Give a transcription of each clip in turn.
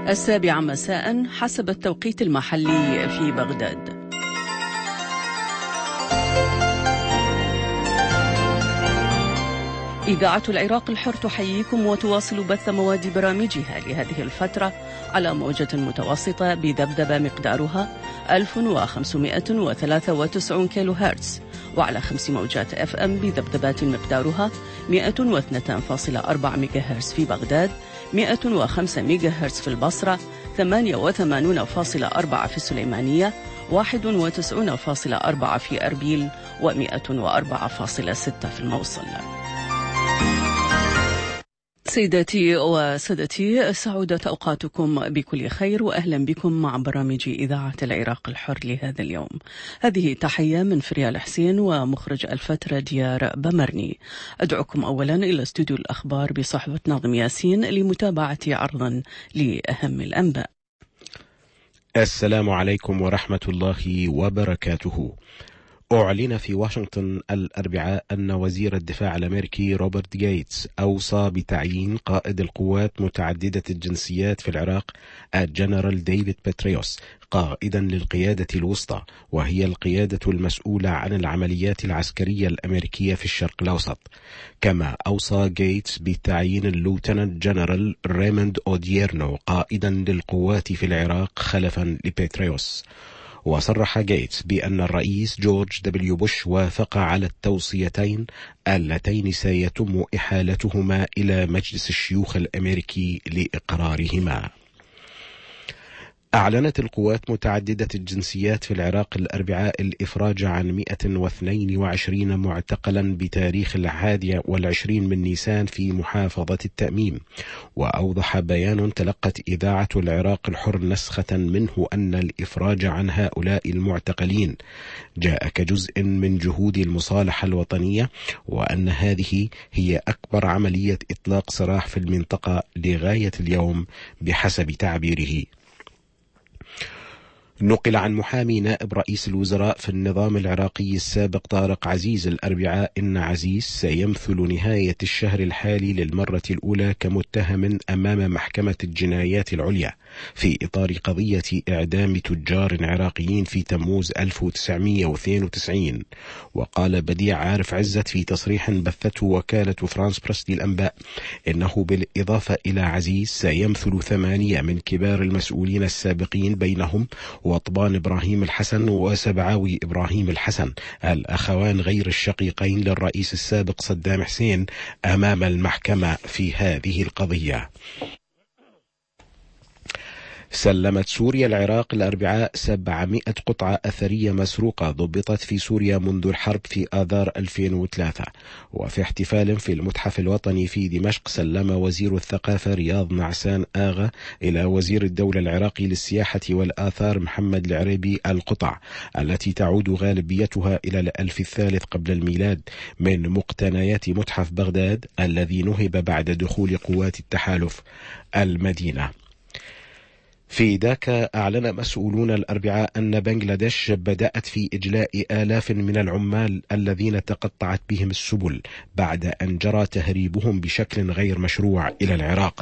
7 مساء حسب التوقيت المحلي في بغداد. إذاعة العراق الحر تحييكم وتواصل بث مواد برامجها لهذه الفترة على موجة متوسطة بذبذبة مقدارها 1593 كيلو هرتز، وعلى 5 موجات FM بذبذبات مقدارها 102.4 ميجا هرتز في بغداد، 105 ميجا هرتز في البصرة، 88.4 في السليمانية، 91.4 في أربيل، و104.6 في الموصل. سيداتي وسادتي، سعودت أوقاتكم بكل خير، وأهلا بكم مع برامج إذاعة العراق الحر لهذا اليوم. هذه تحية من فريال حسين ومخرج الفترة ديار بمرني. أدعوكم أولا إلى استوديو الأخبار بصحبة ناظم ياسين لمتابعة عرضا لأهم الأنباء. السلام عليكم ورحمة الله وبركاته. أعلن في واشنطن الأربعاء أن وزير الدفاع الأمريكي روبرت جيتس أوصى بتعيين قائد القوات متعددة الجنسيات في العراق الجنرال ديفيد بيتريوس قائدا للقيادة الوسطى، وهي القيادة المسؤولة عن العمليات العسكرية الأمريكية في الشرق الأوسط. كما أوصى جيتس بتعيين اللوتنانت جنرال ريموند أودييرنو قائدا للقوات في العراق خلفا لبيتريوس. وصرح جيتس بأن الرئيس جورج دبليو بوش وافق على التوصيتين اللتين سيتم إحالتهما إلى مجلس الشيوخ الأمريكي لإقرارهما. أعلنت القوات متعددة الجنسيات في العراق الأربعاء الإفراج عن 122 معتقلا بتاريخ 21 من نيسان في محافظة التأميم. وأوضح بيان تلقت إذاعة العراق الحر نسخة منه أن الإفراج عن هؤلاء المعتقلين جاء كجزء من جهود المصالحة الوطنية، وأن هذه هي أكبر عملية إطلاق سراح في المنطقة لغاية اليوم بحسب تعبيره. نقل عن محامي نائب رئيس الوزراء في النظام العراقي السابق طارق عزيز الأربعاء إن عزيز سيمثل نهاية الشهر الحالي للمرة الأولى كمتهم أمام محكمة الجنايات العليا في إطار قضية إعدام تجار عراقيين في تموز 1992. وقال بديع عارف عزت في تصريح بثته وكالة فرانس بريس للأنباء إنه بالإضافة إلى عزيز سيمثل 8 من كبار المسؤولين السابقين، بينهم وطبان إبراهيم الحسن وسبعاوي إبراهيم الحسن الأخوان غير الشقيقين للرئيس السابق صدام حسين أمام المحكمة في هذه القضية. سلمت سوريا العراق الأربعاء 700 قطعة أثرية مسروقة ضبطت في سوريا منذ الحرب في آذار 2003. وفي احتفال في المتحف الوطني في دمشق، سلم وزير الثقافة رياض نعسان آغا إلى وزير الدولة العراقي للسياحة والآثار محمد العريبي القطع التي تعود غالبيتها إلى الألف الثالث قبل الميلاد من مقتنيات متحف بغداد الذي نهب بعد دخول قوات التحالف المدينة. في داكا أعلن مسؤولون الأربعاء أن بنغلاديش بدأت في إجلاء آلاف من العمال الذين تقطعت بهم السبل بعد أن جرى تهريبهم بشكل غير مشروع إلى العراق.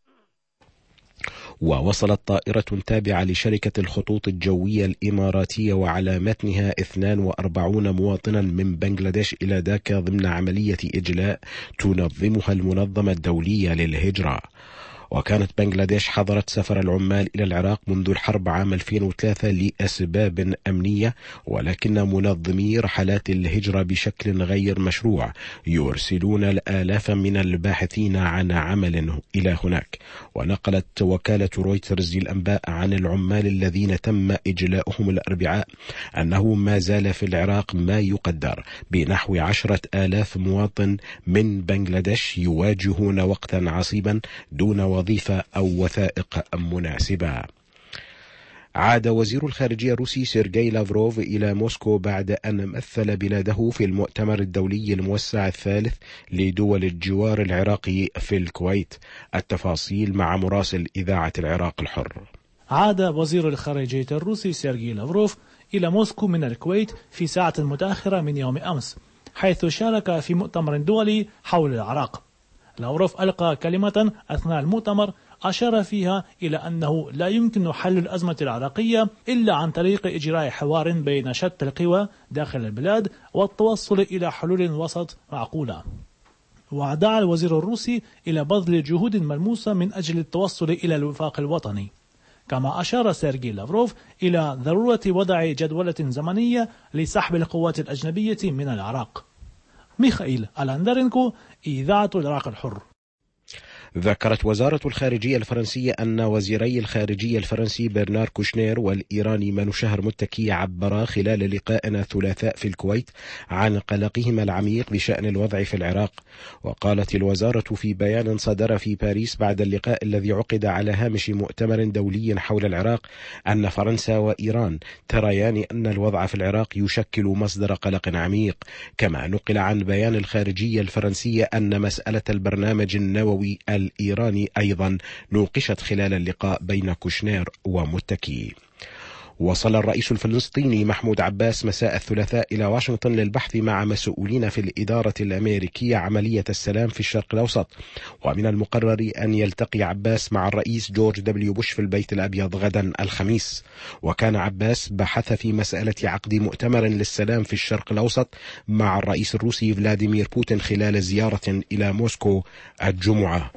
ووصلت طائرة تابعة لشركة الخطوط الجوية الإماراتية وعلى متنها 42 مواطنا من بنغلاديش إلى داكا ضمن عملية إجلاء تنظمها المنظمة الدولية للهجرة. وكانت بنغلاديش حظرت سفر العمال إلى العراق منذ الحرب عام 2003 لأسباب أمنية، ولكن منظمي رحلات الهجرة بشكل غير مشروع يرسلون الآلاف من الباحثين عن عمل إلى هناك. ونقلت وكالة رويترز للأنباء عن العمال الذين تم إجلاؤهم الأربعاء أنه ما زال في العراق ما يقدر بنحو 10,000 مواطن من بنغلاديش يواجهون وقتا عصيبا دون وظيفة أو وثائق مناسبة. عاد وزير الخارجية الروسي سيرجي لافروف إلى موسكو بعد أن مثل بلاده في المؤتمر الدولي الموسع الثالث لدول الجوار العراقي في الكويت. التفاصيل مع مراسل إذاعة العراق الحر. عاد وزير الخارجية الروسي سيرجي لافروف إلى موسكو من الكويت في ساعة متأخرة من يوم أمس، حيث شارك في مؤتمر دولي حول العراق. لافروف ألقى كلمة أثناء المؤتمر أشار فيها إلى أنه لا يمكن حل الأزمة العراقية إلا عن طريق إجراء حوار بين شتى القوى داخل البلاد والتوصل إلى حلول وسط معقولة. ودعا الوزير الروسي إلى بذل جهود ملموسة من أجل التوصل إلى الوفاق الوطني. كما أشار سيرجي لافروف إلى ضرورة وضع جدولة زمنية لسحب القوات الأجنبية من العراق. ميخائيل ألاندرينكو، إذاعة العراق الحر. ذكرت وزارة الخارجية الفرنسية أن وزيري الخارجية الفرنسي برنار كوشنير والإيراني منوشهر متكي عبرا خلال لقائنا الثلاثاء في الكويت عن قلقهما العميق بشأن الوضع في العراق. وقالت الوزارة في بيان صدر في باريس بعد اللقاء الذي عقد على هامش مؤتمر دولي حول العراق أن فرنسا وإيران تريان أن الوضع في العراق يشكل مصدر قلق عميق. كما نقل عن بيان الخارجية الفرنسية أن مسألة البرنامج النووي الإيراني أيضا نوقشت خلال اللقاء بين كوشنير ومتكي. وصل الرئيس الفلسطيني محمود عباس مساء الثلاثاء إلى واشنطن للبحث مع مسؤولين في الإدارة الأمريكية عملية السلام في الشرق الأوسط. ومن المقرر أن يلتقي عباس مع الرئيس جورج دبليو بوش في البيت الأبيض غدا الخميس. وكان عباس بحث في مسألة عقد مؤتمر للسلام في الشرق الأوسط مع الرئيس الروسي فلاديمير بوتين خلال زيارة إلى موسكو الجمعة.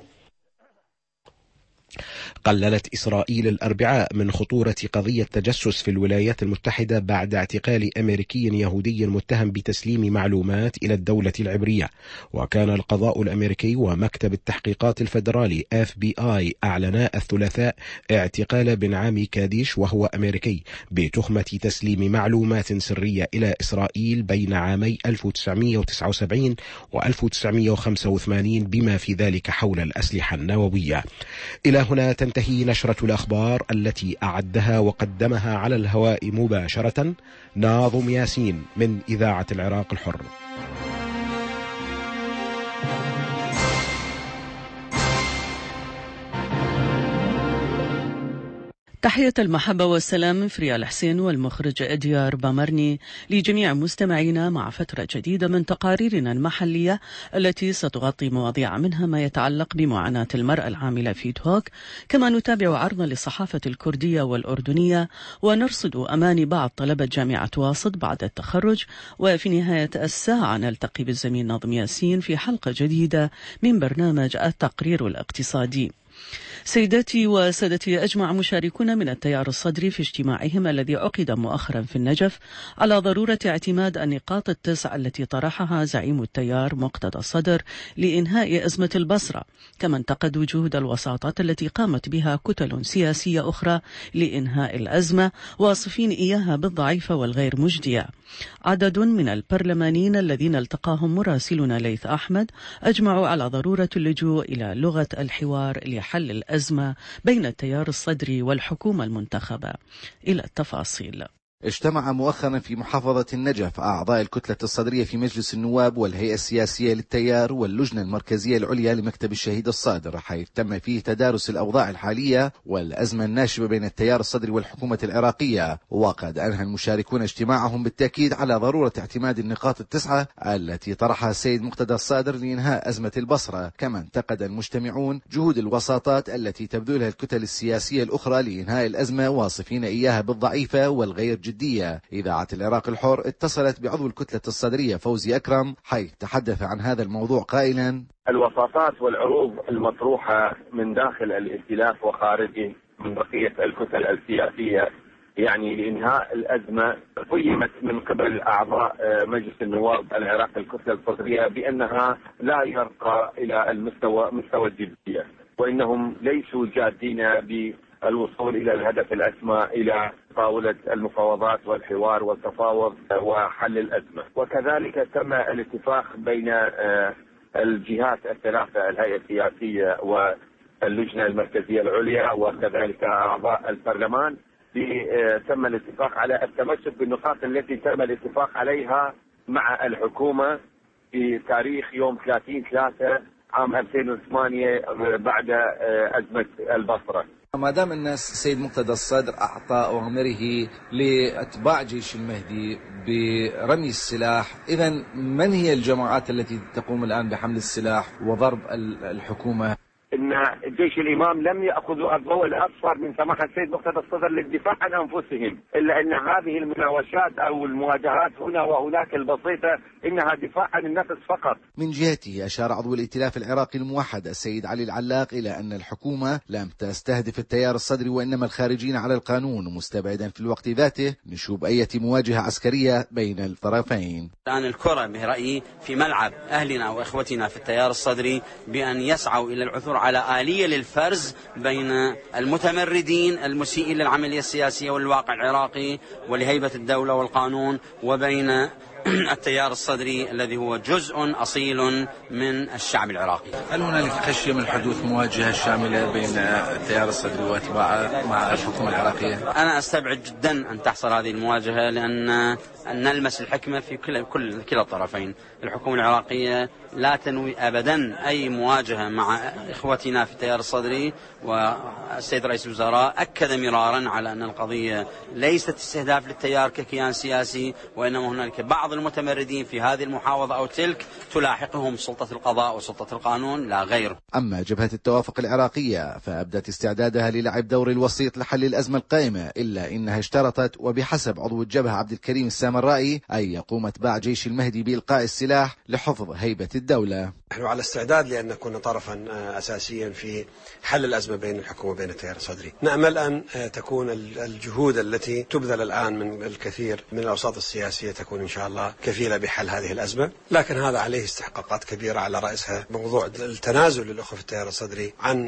قللت إسرائيل الأربعاء من خطورة قضية تجسس في الولايات المتحدة بعد اعتقال أمريكي يهودي متهم بتسليم معلومات إلى الدولة العبرية. وكان القضاء الأمريكي ومكتب التحقيقات الفيدرالي FBI أعلنا الثلاثاء اعتقال بن عامي كاديش وهو أمريكي بتهمة تسليم معلومات سرية إلى إسرائيل بين عامي 1979 و1985 بما في ذلك حول الأسلحة النووية. إلى هنا تنتهي نشرة الأخبار التي أعدها وقدمها على الهواء مباشرة ناظم ياسين من إذاعة العراق الحر. تحية المحبة والسلام من فريال حسين والمخرج إديار بامرني لجميع مستمعينا مع فترة جديدة من تقاريرنا المحلية التي ستغطي مواضيع منها ما يتعلق بمعاناة المرأة العاملة في دهوك. كما نتابع عرضا للصحافة الكردية والأردنية ونرصد أماني بعض طلبة جامعة واسط بعد التخرج. وفي نهاية الساعة نلتقي بالزميل ناظم ياسين في حلقة جديدة من برنامج التقرير الاقتصادي. سيداتي وسادتي، أجمع مشاركون من التيار الصدري في اجتماعهم الذي عقد مؤخرا في النجف على ضرورة اعتماد النقاط التسع التي طرحها زعيم التيار مقتدى الصدر لإنهاء أزمة البصرة. كما انتقدوا جهود الوساطات التي قامت بها كتل سياسية أخرى لإنهاء الأزمة، واصفين إياها بالضعيفة والغير مجدية. عدد من البرلمانيين الذين التقاهم مراسلنا ليث أحمد أجمعوا على ضرورة اللجوء إلى لغة الحوار لحل الأزمة بين التيار الصدري والحكومة المنتخبة. إلى التفاصيل. اجتمع مؤخرا في محافظة النجف أعضاء الكتلة الصدرية في مجلس النواب والهيئة السياسية للتيار واللجنة المركزية العليا لمكتب الشهيد الصادر، حيث تم فيه تدارس الأوضاع الحالية والأزمة الناشبة بين التيار الصدري والحكومة العراقية. وقد أنهى المشاركون اجتماعهم بالتأكيد على ضرورة اعتماد النقاط التسعة التي طرحها السيد مقتدى الصادر لإنهاء أزمة البصرة. كما انتقد المجتمعون جهود الوساطات التي تبذلها الكتل السياسية الأخرى لإنهاء الأزمة، واصفين إياها بالضعيفة والغير جدية. إذاعة العراق الحر اتصلت بعضو الكتلة الصدرية فوزي أكرم، حيث تحدث عن هذا الموضوع قائلا: الوساطات والعروض المطروحة من داخل الائتلاف وخارجه من بقية الكتل السياسية يعني لإنهاء الأزمة قيمت من قبل أعضاء مجلس النواب العراق الكتلة الصدرية بأنها لا يرقى إلى مستوى الجدية، وإنهم ليسوا جادين بالوصول إلى الهدف الأسمى إلى طاولة المفاوضات والحوار والتفاوض وحل الأزمة. وكذلك تم الاتفاق بين الجهات الثلاثة، الهيئة السياسية واللجنة المركزية العليا وكذلك أعضاء البرلمان، تم الاتفاق على التمسك بالنقاط التي تم الاتفاق عليها مع الحكومة في تاريخ يوم 30/3 عام 2008 بعد أزمة البصرة. ما دام الناس السيد مقتدى الصدر أعطى أوامره لأتباع جيش المهدي برمي السلاح، إذن من هي الجماعات التي تقوم الآن بحمل السلاح وضرب الحكومة؟ ان جيش الامام لم ياخذوا الضوء الاصفر من سماحه السيد مقتدى الصدر للدفاع عن انفسهم، الا ان هذه المناوشات او المواجهات هنا وهناك البسيطه انها دفاع عن النفس فقط. من جهته أشار عضو الائتلاف العراقي الموحد السيد علي العلاق إلى أن الحكومة لم تستهدف التيار الصدري وإنما الخارجين على القانون، مستبعدا في الوقت ذاته نشوب أي مواجهة عسكرية بين الطرفين. الآن الكرة برأيي في ملعب أهلنا وإخوتنا في التيار الصدري بأن يسعوا إلى العثور على آلية للفرز بين المتمردين المسيئين للعملية السياسية والواقع العراقي ولهيبة الدولة والقانون، وبين التيار الصدري الذي هو جزء أصيل من الشعب العراقي. هل هنالك خشية من حدوث مواجهة شاملة بين التيار الصدري واتباعه مع الحكومة العراقية؟ أنا أستبعد جدا أن تحصل هذه المواجهة، لأن نلمس الحكمة في كلا الطرفين. الحكومة العراقية لا تنوي أبدا أي مواجهة مع إخوتنا في التيار الصدري، والسيد رئيس الوزراء أكد مرارا على أن القضية ليست استهداف للتيار ككيان سياسي، وإنما هنالك بعض المتمردين في هذه المحافظة أو تلك تلاحقهم سلطة القضاء وسلطة القانون لا غير. أما جبهة التوافق العراقية فأبدت استعدادها للعب دور الوسيط لحل الأزمة القائمة، إلا إنها اشترطت وبحسب عضو الجبهة عبد الكريم السامرائي أن يقوم أتباع جيش المهدي بإلقاء السلاح لحفظ هيبة الدولة. نحن على استعداد لأن نكون طرفا أساسيا في حل الأزمة بين الحكومة وبين التيار الصدري. نأمل أن تكون الجهود التي تبذل الآن من الكثير من الأوساط السياسية تكون إن شاء الله كفيلة بحل هذه الأزمة، لكن هذا عليه استحقاقات كبيرة على رأسها موضوع التنازل للأخوة في التيار الصدري عن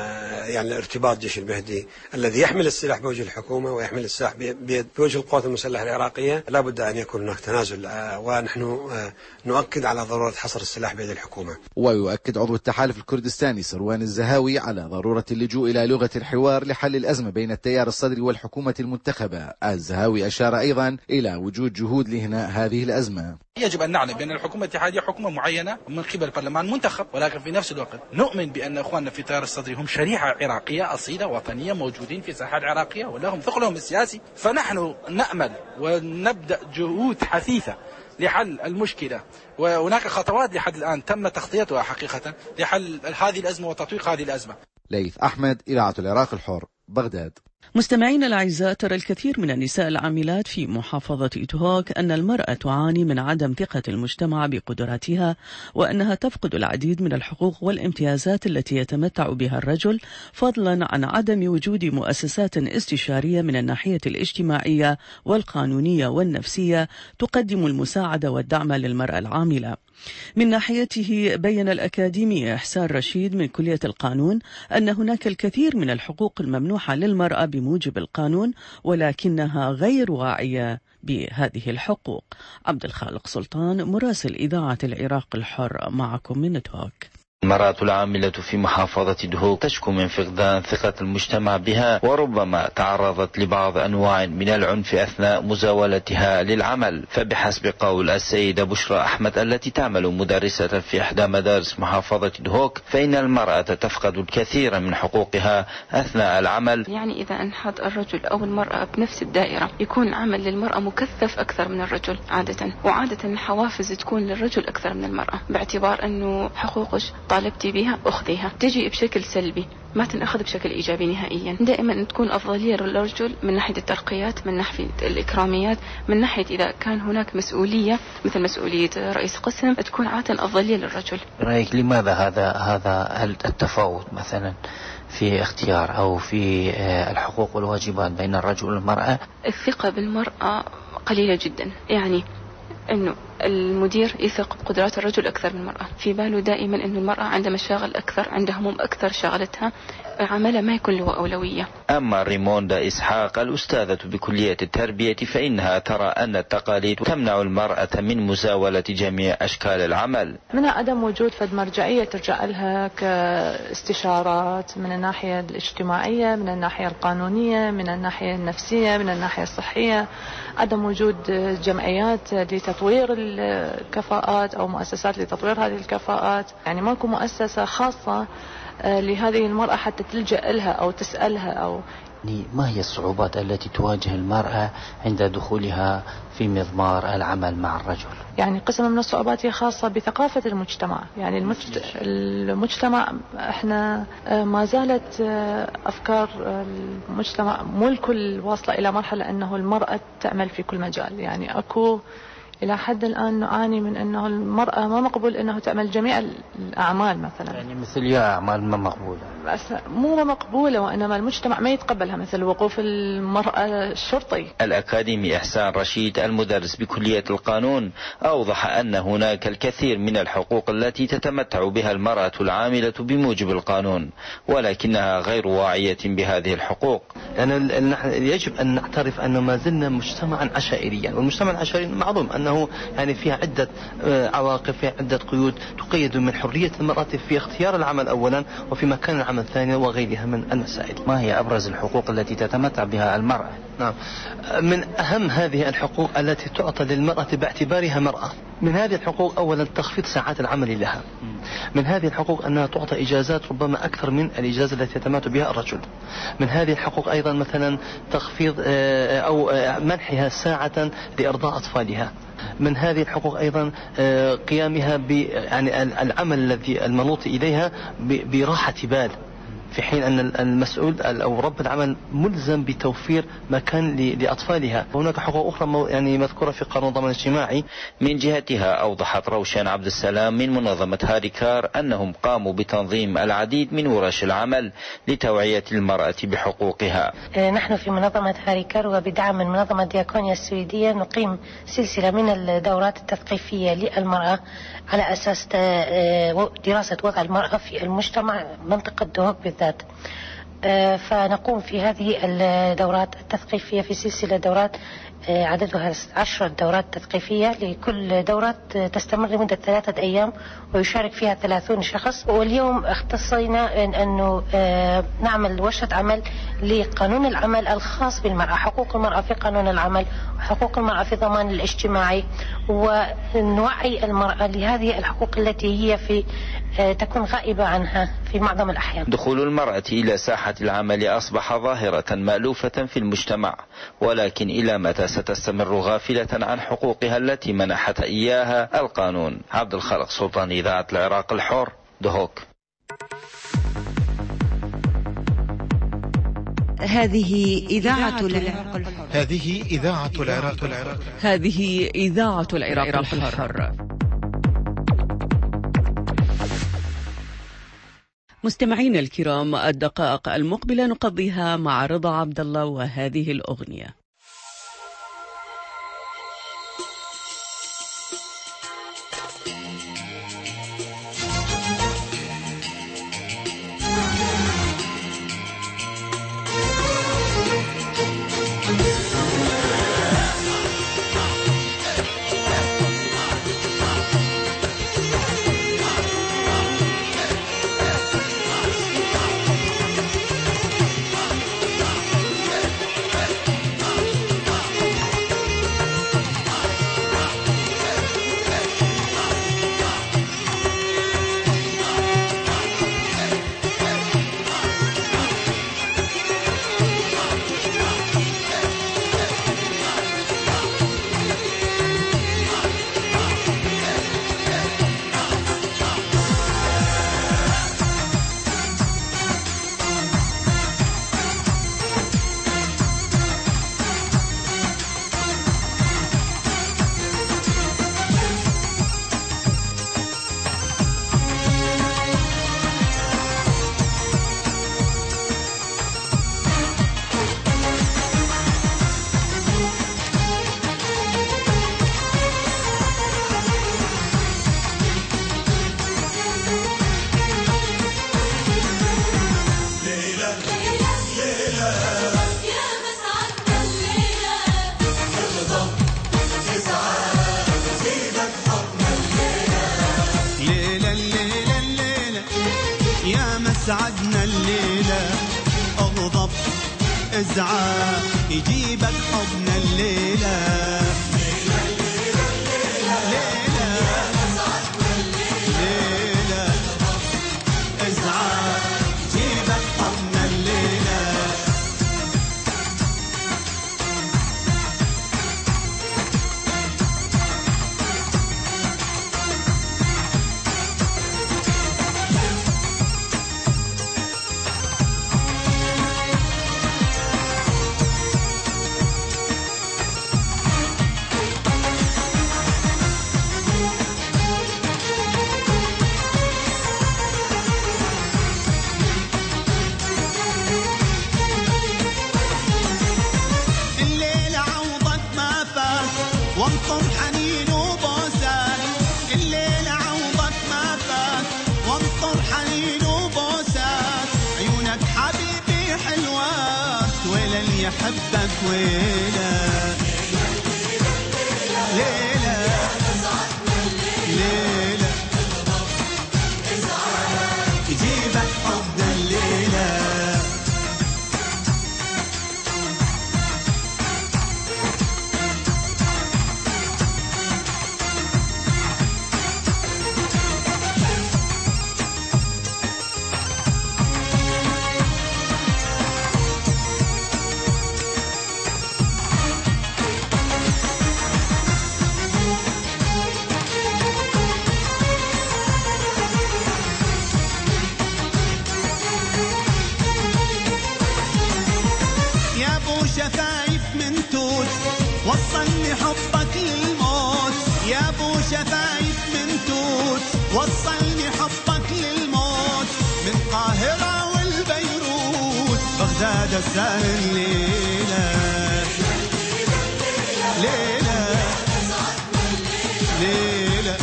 يعني ارتباط جيش المهدي الذي يحمل السلاح بوجه الحكومة ويحمل السلاح بوجه القوات المسلحة العراقية. لا بد أن يكون هناك تنازل، ونحن نؤكد على ضرورة حصر السلاح بيد الحكومة. ويؤكد عضو التحالف الكردستاني سروان الزهاوي على ضرورة اللجوء إلى لغة الحوار لحل الأزمة بين التيار الصدري والحكومة المنتخبة. الزهاوي أشار أيضا إلى وجود جهود لإنهاء هذه الأزمة. يجب أن نعلم بأن الحكومة الاتحادية حكومة معينة من قبل البرلمان منتخب، ولكن في نفس الوقت نؤمن بأن أخواننا في التيار الصدري هم شريحة عراقية أصيلة وطنية موجودين في الساحة العراقية ولهم ثقلهم السياسي، فنحن نأمل ونبدأ جهود حثيثة لحل المشكلة، وهناك خطوات لحد الآن تم تخطيطها حقيقة لحل هذه الأزمة وتطويق هذه الأزمة. ليث أحمد، إذاعة العراق الحر، بغداد. مستمعين الأعزاء، ترى الكثير من النساء العاملات في محافظة إتهوك أن المرأة تعاني من عدم ثقة المجتمع بقدراتها، وأنها تفقد العديد من الحقوق والامتيازات التي يتمتع بها الرجل، فضلا عن عدم وجود مؤسسات استشارية من الناحية الاجتماعية والقانونية والنفسية تقدم المساعدة والدعم للمرأة العاملة. من ناحيته بين الأكاديمي إحسان رشيد من كلية القانون أن هناك الكثير من الحقوق الممنوحة للمرأة بموجب القانون، ولكنها غير واعية بهذه الحقوق. عبد الخالق سلطان، مراسل إذاعة العراق الحر، معكم من إتهوك. المرأة العاملة في محافظة دهوك تشكو من فقدان ثقة المجتمع بها، وربما تعرضت لبعض أنواع من العنف أثناء مزاولتها للعمل. فبحسب قول السيدة بشرى أحمد التي تعمل مدرسة في إحدى مدارس محافظة دهوك، فإن المرأة تفقد الكثير من حقوقها أثناء العمل. يعني إذا انحط الرجل أو المرأة بنفس الدائرة يكون عمل للمرأة مكثف أكثر من الرجل عادة، وعادة الحوافز تكون للرجل أكثر من المرأة، باعتبار أنه حقوقش طالبتي بها أخذيها تجي بشكل سلبي ما تنأخذ بشكل إيجابي نهائيا. دائما تكون أفضلية للرجل من ناحية الترقيات، من ناحية الإكراميات، من ناحية إذا كان هناك مسؤولية مثل مسؤولية رئيس قسم تكون عادة أفضلية للرجل. رأيك لماذا هذا التفاوت مثلا في اختيار أو في الحقوق والواجبات بين الرجل والمرأة؟ الثقة بالمرأة قليلة جدا، يعني أنه المدير يثق بقدرات الرجل أكثر من المرأة، في باله دائما أن المرأة عندها مشاغل أكثر، عندها هموم أكثر شغلتها، عملها ما يكون له أولوية. أما ريموندا إسحاق الأستاذة بكلية التربية فإنها ترى أن التقاليد تمنع المرأة من مزاولة جميع أشكال العمل. من عدم وجود فد مرجعية ترجع لها كاستشارات من الناحية الاجتماعية، من الناحية القانونية، من الناحية النفسية، من الناحية الصحية. عدم وجود جمعيات لتطوير الكفاءات أو مؤسسات لتطوير هذه الكفاءات، يعني ماكو مؤسسة خاصة لهذه المرأة حتى تلجأ لها أو تسألها أو ما هي الصعوبات التي تواجه المرأة عند دخولها في مضمار العمل مع الرجل؟ يعني قسم من الصعوبات هي خاصة بثقافة المجتمع. يعني المجتمع احنا ما زالت أفكار المجتمع مو الكل واصلة إلى مرحلة أنه المرأة تعمل في كل مجال. يعني أكو إلى حد الآن نعاني من أنه المرأة ما مقبول أنه تعمل جميع الأعمال مثلا. يعني مثل يا أعمال ما مقبولة، مو ما مقبولة، وإنما المجتمع ما يتقبلها، مثل وقوف المرأة الشرطي. الأكاديمي إحسان رشيد المدرس بكلية القانون أوضح أن هناك الكثير من الحقوق التي تتمتع بها المرأة العاملة بموجب القانون، ولكنها غير واعية بهذه الحقوق. يجب أن نعترف أنه ما زلنا مجتمعا عشائريا، والمجتمع العشائري معلوم أنه يعني فيها عدة عواقب، فيها عدة قيود تقيد من حرية المرأة في اختيار العمل أولا وفي مكان العمل ثانيا وغيرها من المسائل. ما هي أبرز الحقوق التي تتمتع بها المرأة؟ نعم، من أهم هذه الحقوق التي تعطى للمرأة باعتبارها مرأة، من هذه الحقوق أولا تخفيض ساعات العمل لها. من هذه الحقوق أنها تعطى إجازات ربما أكثر من الإجازة التي يتمتع بها الرجل. من هذه الحقوق أيضا مثلا تخفيض أو منحها ساعة لإرضاء أطفالها. من هذه الحقوق أيضا قيامها يعني العمل الذي المنوط إليها براحة بال، في حين أن المسؤول أو رب العمل ملزم بتوفير مكان لأطفالها. هناك حقوق أخرى يعني مذكورة في قانون الضمان الاجتماعي. من جهتها أوضحت روشان عبد السلام من منظمة هاريكار أنهم قاموا بتنظيم العديد من ورش العمل لتوعية المرأة بحقوقها. نحن في منظمة هاريكار وبدعم من منظمة دياكونيا السويدية نقيم سلسلة من الدورات التثقيفية للمرأة على أساس دراسة وضع المرأة في المجتمع منطقة دهوك بالذات. فنقوم في هذه الدورات التثقيفية في سلسلة دورات عددها 10 دورات تثقيفية، لكل دورة تستمر لمدة 3 أيام ويشارك فيها 30 شخص. واليوم اختصينا أنه نعمل ورشة عمل لقانون العمل الخاص بالمرأة، حقوق المرأة في قانون العمل وحقوق المرأة في الضمان الاجتماعي، ونوعي المرأة لهذه الحقوق التي هي تكون غائبة عنها في معظم الأحيان. دخول المرأة إلى ساحة العمل أصبح ظاهرة مألوفة في المجتمع، ولكن إلى متى ستستمر غافلة عن حقوقها التي منحت إياها القانون؟ عبد الخالق سلطان، إذاعة العراق الحر، دهوك. هذه إذاعة العراق الحر. هذه إذاعة العراق الحر. هذه إذاعة العراق الحر. مستمعين الكرام، الدقائق المقبلة نقضيها مع رضا عبد الله وهذه الأغنية. سعدنا الليلة اغضب ازعاج يجيبك حضن الليلة ليلة ليلة ليلة ليلة ازعاج يجيبك حضن الليلة يحبك ويلا ليلى ليلى يجيبك حب الليلة. شفايف من توت وصلني حبك للموت، يا ابو شفايف من توت وصلني حبك للموت، من القاهرة والبيروت بغداد السهر الليلة ليلة ليلة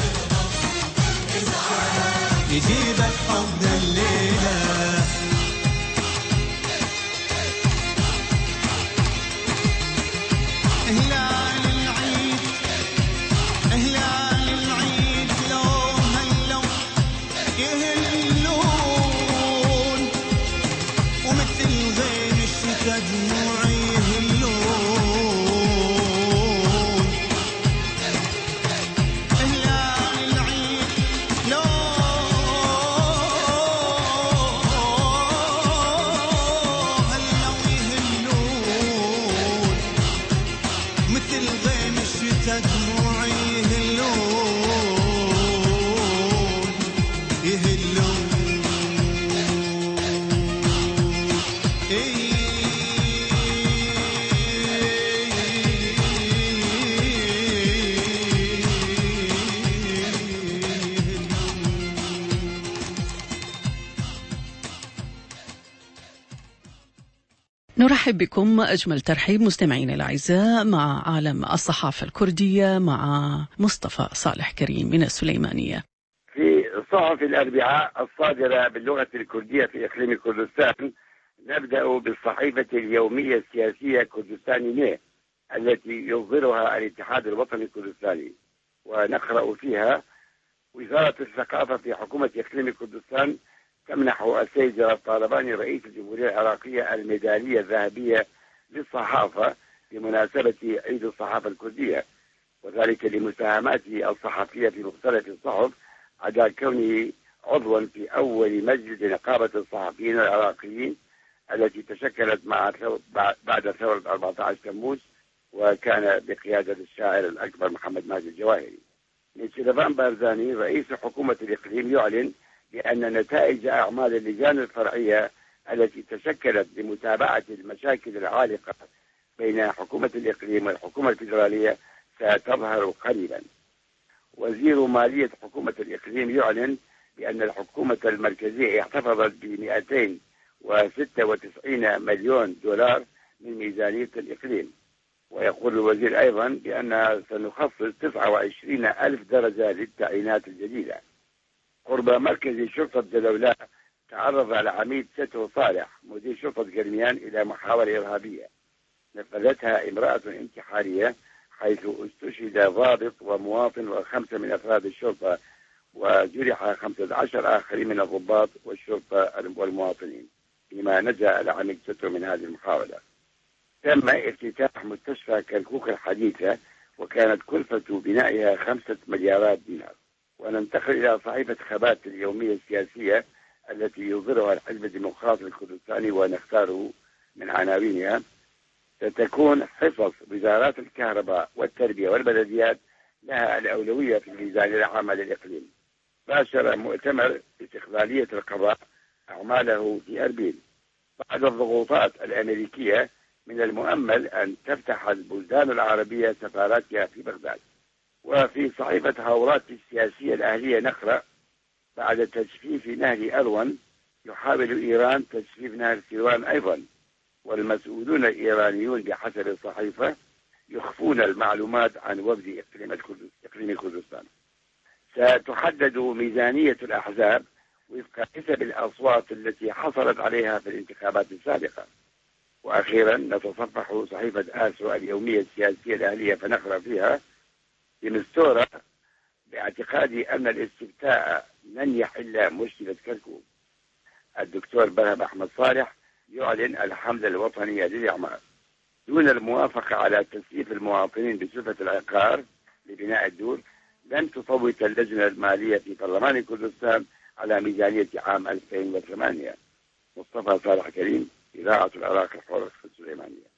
يجيبك حب الليلة. هلال العيد هلال العيد لو هلو يهلون، ومثل غيم الشتا دموعي يهلون. هلال العيد لو هلو يهلون، مثل غيم الشتا دموعي يهلون يهلون. نرحب بكم أجمل ترحيب مستمعين الأعزاء مع عالم الصحافة الكردية مع مصطفى صالح كريم من السليمانية. في صحف الأربعاء الصادرة باللغة الكردية في إقليم كردستان نبدأ بالصحيفة اليومية السياسية كردستانية التي يصدرها الاتحاد الوطني الكردستاني، ونقرأ فيها: وزارة الثقافة في حكومة إقليم كردستان تمنح السيد جلال طالباني رئيس الجمهورية العراقية الميدالية الذهبية للصحافة بمناسبة عيد الصحافة الكردية، وذلك لمساهماته الصحفية في مختلف الصحف على كونه عضوا في أول مجلس نقابة الصحفيين العراقيين التي تشكلت بعد ثورة 14 تموز، وكان بقيادة الشاعر الأكبر محمد ماجد الجواهري. نيتشيرفان بارزاني رئيس حكومة الإقليم يعلن بأن نتائج أعمال اللجان الفرعية التي تشكلت لمتابعة المشاكل العالقة بين حكومة الإقليم والحكومة الفيدرالية ستظهر قريبا. وزير مالية حكومة الإقليم يعلن بأن الحكومة المركزية احتفظت ب 296 مليون دولار من ميزانية الإقليم. ويقول الوزير أيضا بأن سنخصص 29,000 درجة للتعيينات الجديدة. قرب مركز شرطة جلولة تعرض العميد ستو صالح مدير شرطة قرميان إلى محاولة إرهابية نفذتها امرأة انتحارية، حيث استشهد ضابط ومواطن وخمسة من أفراد الشرطة، وجرح 15 آخرين من الضباط والشرطة والمواطنين، فيما نجا العميد ستو من هذه المحاولة. تم افتتاح مستشفى كركوك الحديثة، وكانت كلفة بنائها 5 مليارات دينار. وننتقل إلى صحيفة خبات اليومية السياسية التي يصدرها الحزب الديمقراطي الكردستاني، ونختار من عناوينها: ستكون حصص وزارات الكهرباء والتربية والبلديات لها الأولوية في الميزانية العامة للإقليم. باشر مؤتمر استقلالية القضاء أعماله في أربيل. بعد الضغوطات الأمريكية من المؤمل أن تفتح البلدان العربية سفاراتها في بغداد. وفي صحيفة هورات السياسية الأهلية نقرأ: بعد تجفيف نهر ألون يحاول إيران تجفيف نهر سيروان أيضا، والمسؤولون الإيرانيون بحسب الصحيفة يخفون المعلومات عن وفد إقليم كردستان. ستحدد ميزانية الأحزاب وفق نسب الأصوات التي حصلت عليها في الانتخابات السابقة. وأخيرا نتصفح صحيفة آسو اليومية السياسية الأهلية فنقرأ فيها في مستورة باعتقادي أن الاستفتاء لن يحل مشكلة كركوك. الدكتور برهم أحمد صالح يعلن الحملة الوطنية للإعمار دون الموافقة على تسليف المواطنين بصفة العقار لبناء الدور لن تفوت اللجنة المالية في برلمان كردستان على ميزانية عام 2008. مصطفى صالح كريم، إذاعة العراق الحر في السليمانية.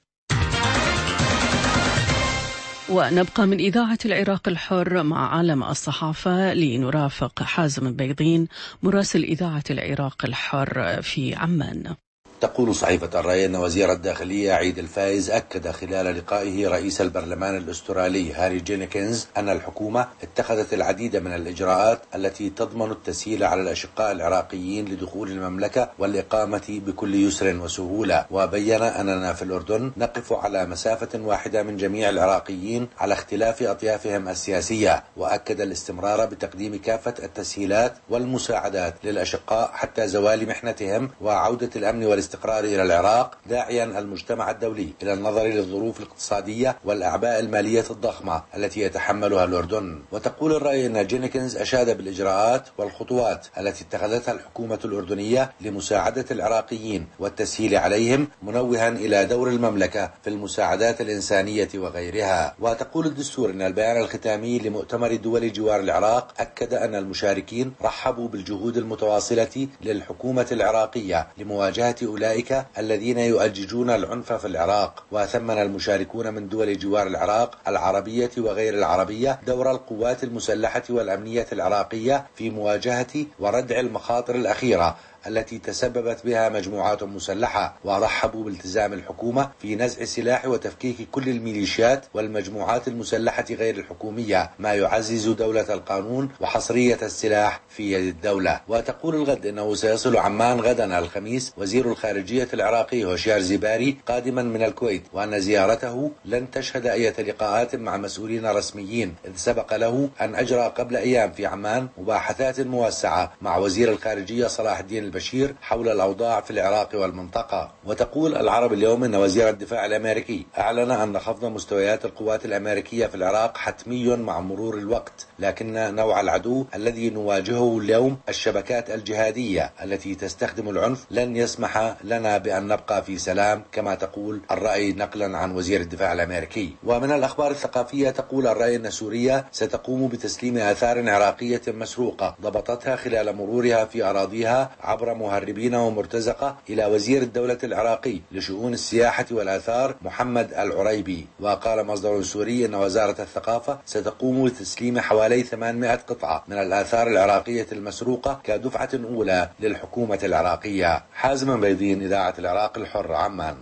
ونبقى من إذاعة العراق الحر مع عالم الصحافة لنرافق حازم بيضين مراسل إذاعة العراق الحر في عمان. تقول صحيفة الرأي أن وزير الداخلية عيد الفايز أكد خلال لقائه رئيس البرلمان الأسترالي هاري جينيكنز أن الحكومة اتخذت العديد من الإجراءات التي تضمن التسهيل على الأشقاء العراقيين لدخول المملكة والإقامة بكل يسر وسهولة. وبين أننا في الأردن نقف على مسافة واحدة من جميع العراقيين على اختلاف أطيافهم السياسية، وأكد الاستمرار بتقديم كافة التسهيلات والمساعدات للأشقاء حتى زوال محنتهم وعودة الأمن والاستقرار إلى العراق، داعيا المجتمع الدولي إلى النظر للظروف الاقتصادية والأعباء المالية الضخمة التي يتحملها الأردن. وتقول الرأي أن جينيكنز أشاد بالإجراءات والخطوات التي اتخذتها الحكومة الأردنية لمساعدة العراقيين والتسهيل عليهم، منوها إلى دور المملكة في المساعدات الإنسانية وغيرها. وتقول الدستور أن البيان الختامي لمؤتمر دول جوار العراق أكد أن المشاركين رحبوا بالجهود المتواصلة للحكومة العراقية لمواجهة أولئك الذين يؤججون العنف في العراق. وثمن المشاركون من دول جوار العراق العربية وغير العربية دور القوات المسلحة والأمنية العراقية في مواجهة وردع المخاطر الأخيرة التي تسببت بها مجموعات مسلحة، ورحبوا بالتزام الحكومة في نزع السلاح وتفكيك كل الميليشيات والمجموعات المسلحة غير الحكومية، ما يعزز دولة القانون وحصرية السلاح في يد الدولة. وتقول الغد إنه سيصل عمان غدا الخميس وزير الخارجية العراقي هوشيار زباري قادما من الكويت، وأن زيارته لن تشهد أي لقاءات مع مسؤولين رسميين، إذ سبق له أن أجرى قبل أيام في عمان مباحثات موسعة مع وزير الخارجية صلاح الدين البشير حول الأوضاع في العراق والمنطقة. وتقول العرب اليوم أن وزير الدفاع الأمريكي أعلن أن خفض مستويات القوات الأمريكية في العراق حتمي مع مرور الوقت، لكن نوع العدو الذي نواجهه اليوم الشبكات الجهادية التي تستخدم العنف لن يسمح لنا بأن نبقى في سلام، كما تقول الرأي نقلا عن وزير الدفاع الأمريكي. ومن الأخبار الثقافية تقول الرأي أن سوريا ستقوم بتسليم آثار عراقية مسروقة ضبطتها خلال مرورها في أراضيها عبر مهربين ومرتزقة إلى وزير الدولة العراقي لشؤون السياحة والآثار محمد العريبي. وقال مصدر سوري أن وزارة الثقافة ستقوم بتسليم حوالي 800 قطعة من الآثار العراقية المسروقة كدفعة أولى للحكومة العراقية. حازم بيضين، إذاعة العراق الحر، عمان.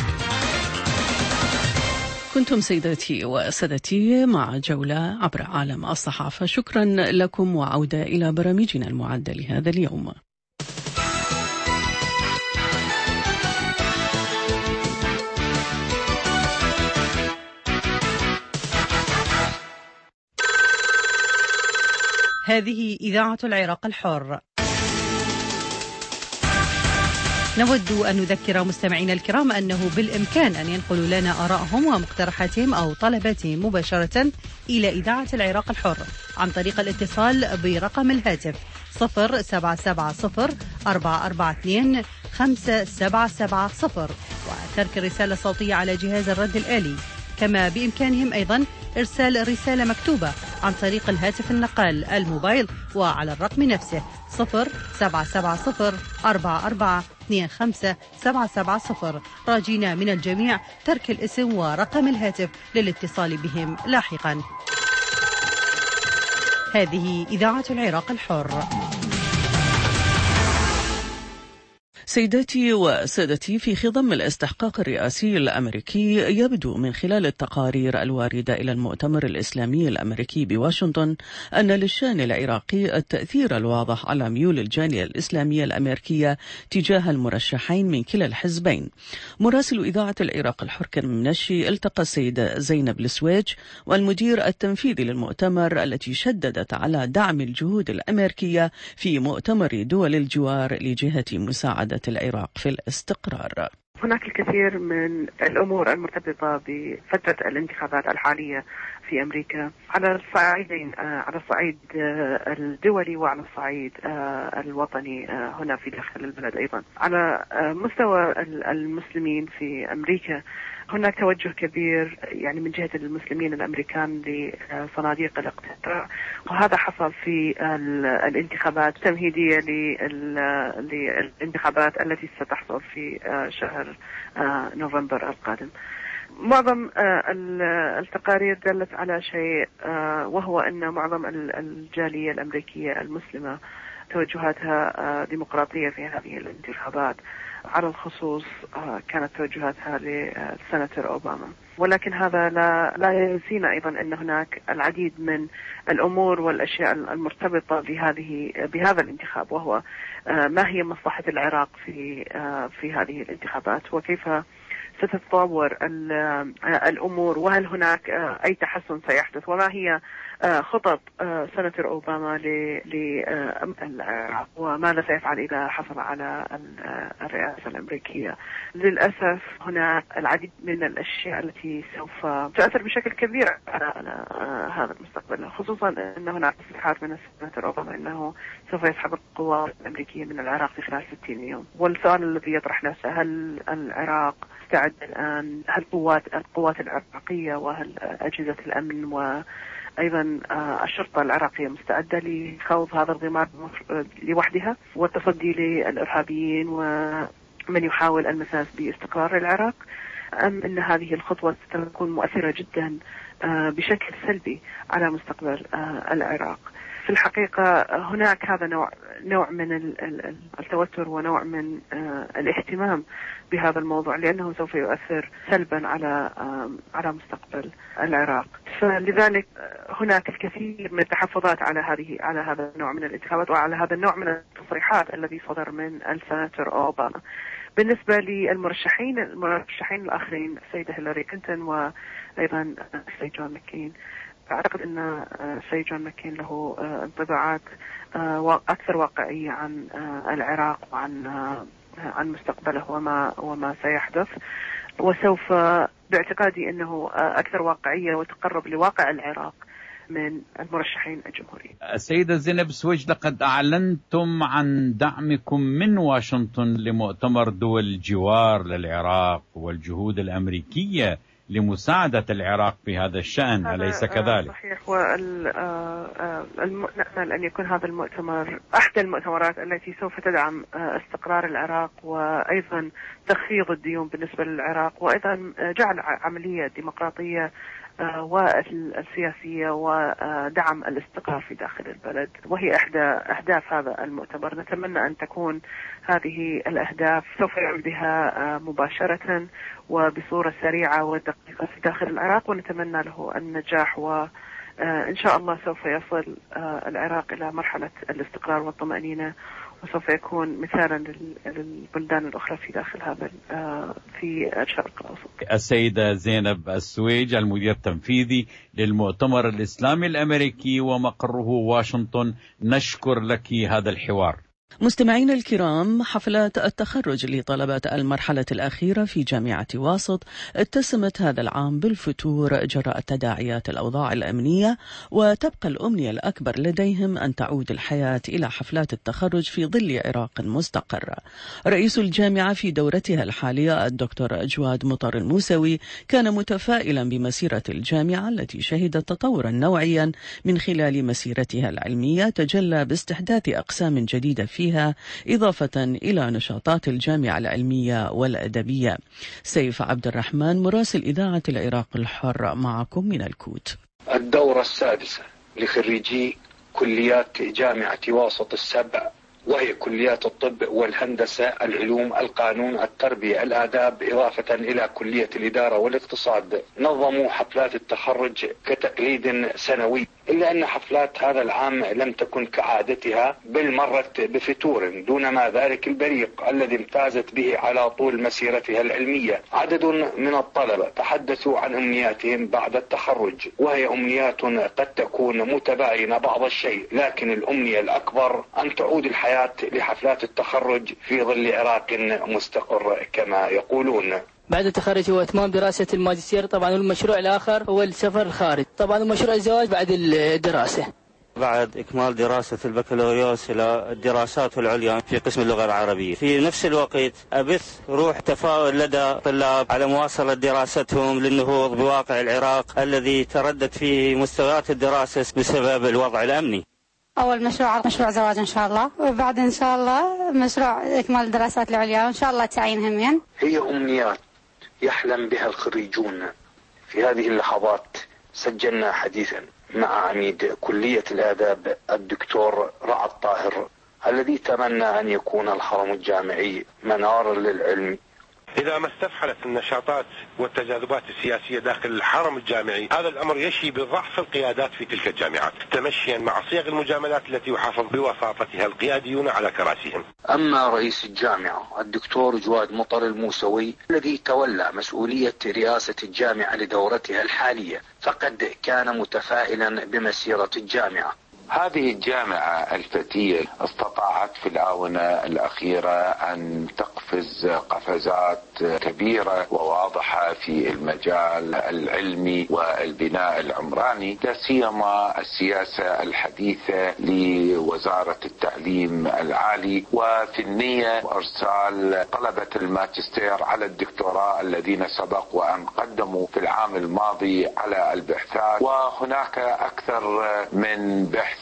كنتم سيداتي وسادتي مع جولة عبر عالم الصحافة. شكرا لكم، وعودة إلى برامجنا المعدة لهذا اليوم. هذه إذاعة العراق الحر. نود أن نذكر مستمعينا الكرام أنه بالإمكان أن ينقلوا لنا آرائهم ومقترحاتهم أو طلباتهم مباشرة إلى إذاعة العراق الحر عن طريق الاتصال برقم الهاتف 0770-442-5770 وترك الرسالة الصوتية على جهاز الرد الآلي. كما بإمكانهم أيضا إرسال رسالة مكتوبة عن طريق الهاتف النقال الموبايل وعلى الرقم نفسه 0770-4425-770، راجينا من الجميع ترك الاسم ورقم الهاتف للاتصال بهم لاحقا. هذه إذاعة العراق الحر. سيداتي وسادتي، في خضم الاستحقاق الرئاسي الأمريكي يبدو من خلال التقارير الواردة إلى المؤتمر الإسلامي الأمريكي بواشنطن أن للشأن العراقي التأثير الواضح على ميول الجالية الإسلامية الأمريكية تجاه المرشحين من كلا الحزبين. مراسل إذاعة العراق الحر كرم منشي التقى السيدة زينب السويج والمدير التنفيذي للمؤتمر، التي شددت على دعم الجهود الأمريكية في مؤتمر دول الجوار لجهة مساعدة العراق في الاستقرار. هناك الكثير من الأمور المرتبطة بفترة الانتخابات الحالية في أمريكا على الصعيدين، على الصعيد الدولي وعلى الصعيد الوطني هنا في داخل البلد أيضا. على مستوى المسلمين في أمريكا هناك توجه كبير يعني من جهة المسلمين الأمريكان لصناديق الاقتراع، وهذا حصل في الانتخابات التمهيدية للانتخابات التي ستحصل في شهر نوفمبر القادم. معظم التقارير دلت على شيء، وهو أن معظم الجالية الأمريكية المسلمة توجهاتها ديمقراطية في هذه الانتخابات، على الخصوص كانت توجهاتها للسناتور أوباما. ولكن هذا لا ينسينا أيضا أن هناك العديد من الأمور والأشياء المرتبطة بهذا الانتخاب، وهو ما هي مصلحة العراق في هذه الانتخابات، وكيف ستتطور الأمور، وهل هناك أي تحسن سيحدث، وما هي خطط سناتور أوباما للعراق، وماذا سيفعل إذا حصل على الرئاسة الأمريكية. للأسف هناك العديد من الأشياء التي سوف تؤثر بشكل كبير على هذا المستقبل، خصوصا أن هناك تصريحات من السناتور أوباما أنه سوف يسحب القوات الأمريكية من العراق في خلال 60 يوم. والسؤال الذي يطرح نفسه، هل العراق مستعد الآن؟ هل القوات العراقية وهل أجهزة الأمن وأيضا الشرطة العراقية مستعدة لخوض هذا الغمار لوحدها والتصدي للإرهابيين ومن يحاول المساس باستقرار العراق، أم أن هذه الخطوة ستكون مؤثرة جدا بشكل سلبي على مستقبل العراق؟ في الحقيقة هناك هذا نوع من التوتر ونوع من الاهتمام بهذا الموضوع، لأنه سوف يؤثر سلبا على مستقبل العراق. فلذلك هناك الكثير من التحفظات على هذا النوع من الانتخابات وعلى هذا النوع من التصريحات الذي صدر من السناتور أوباما. بالنسبة للمرشحين الآخرين، السيدة هيلاري كلينتون وأيضا السيد جون ماكين، أعتقد أن السيد جون ماكين له انطباعات أكثر واقعية عن العراق وعن مستقبله وما سيحدث، وسوف باعتقادي أنه أكثر واقعية وتقرب لواقع العراق من المرشحين الجمهوريين. السيدة زينب سويج، لقد أعلنتم عن دعمكم من واشنطن لمؤتمر دول الجوار للعراق والجهود الأمركية لمساعدة العراق في هذا الشأن، أليس كذلك؟ صحيح، نأمل أن يكون هذا المؤتمر أحد المؤتمرات التي سوف تدعم استقرار العراق، وأيضا تخفيض الديون بالنسبة للعراق، وأيضا جعل عملية ديمقراطية والسياسية ودعم الاستقرار في داخل البلد، وهي إحدى أهداف هذا المؤتمر. نتمنى أن تكون هذه الأهداف سوف يعمل بها مباشرة وبصورة سريعة ودقيقة في داخل العراق، ونتمنى له النجاح، وإن شاء الله سوف يصل العراق إلى مرحلة الاستقرار والطمأنينة، وسوف يكون مثالا للبلدان الأخرى في داخل هذا في الشرق الأوسط. السيدة زينب السويج، المدير التنفيذي للمؤتمر الإسلامي الأمريكي ومقره واشنطن، نشكر لك هذا الحوار. مستمعين الكرام، حفلات التخرج لطلبة المرحلة الأخيرة في جامعة واسط اتسمت هذا العام بالفتور جراء تداعيات الأوضاع الأمنية، وتبقى الأمنية الأكبر لديهم أن تعود الحياة إلى حفلات التخرج في ظل عراق مستقر. رئيس الجامعة في دورتها الحالية الدكتور جواد مطر الموسوي كان متفائلا بمسيرة الجامعة التي شهدت تطورا نوعيا من خلال مسيرتها العلمية تجلى باستحداث أقسام جديدة فيها، إضافة إلى نشاطات الجامعة العلمية والأدبية. سيف عبد الرحمن، مراسل إذاعة العراق الحر، معكم من الكوت. الدورة السادسة لخريجي كليات جامعة واسط السبع، وهي كليات الطب والهندسة، العلوم، القانون، التربية، الآداب، إضافة إلى كلية الإدارة والاقتصاد، نظموا حفلات التخرج كتقليد سنوي إلا أن حفلات هذا العام لم تكن كعادتها، بل مرت بفتور دون ما ذلك البريق الذي امتازت به على طول مسيرتها العلمية. عدد من الطلبة تحدثوا عن أمنياتهم بعد التخرج، وهي أمنيات قد تكون متباينة بعض الشيء، لكن الأمنية الأكبر أن تعود الحياة لحفلات التخرج في ظل عراق مستقر كما يقولون. بعد التخرج هو إتمام دراسة الماجستير طبعا، والمشروع الآخر هو السفر الخارج، طبعا مشروع الزواج بعد الدراسة. بعد إكمال دراسة البكالوريوس إلى الدراسات العليا في قسم اللغة العربية. في نفس الوقت أبث روح تفاؤل لدى الطلاب على مواصلة دراستهم للنهوض بواقع العراق الذي تردد فيه مستويات الدراسة بسبب الوضع الأمني. أول مشروع زواج إن شاء الله، وبعد إن شاء الله مشروع إكمال الدراسات العليا، وإن شاء الله تعيين همين. هي أمنيات يحلم بها الخريجون. في هذه اللحظات سجلنا حديثا مع عميد كلية الآداب الدكتور رعد طاهر، الذي تمنى أن يكون الحرم الجامعي منارا للعلم. إذا ما استفحلت النشاطات والتجاذبات السياسية داخل الحرم الجامعي، هذا الأمر يشي بضعف القيادات في تلك الجامعات، تمشيا مع صيغ المجاملات التي يحافظ بوساطتها القياديون على كراسيهم. أما رئيس الجامعة الدكتور جواد مطر الموسوي، الذي تولى مسؤولية رئاسة الجامعة لدورتها الحالية، فقد كان متفائلا بمسيرة الجامعة. هذه الجامعة الفتية استطاعت في الآونة الأخيرة أن تقفز قفزات كبيرة وواضحة في المجال العلمي والبناء العمراني، لا سيما السياسة الحديثة لوزارة التعليم العالي، وفي النية إرسال طلبة الماجستير على الدكتوراه الذين سبق وأن قدموا في العام الماضي على البحثات، وهناك أكثر من بحث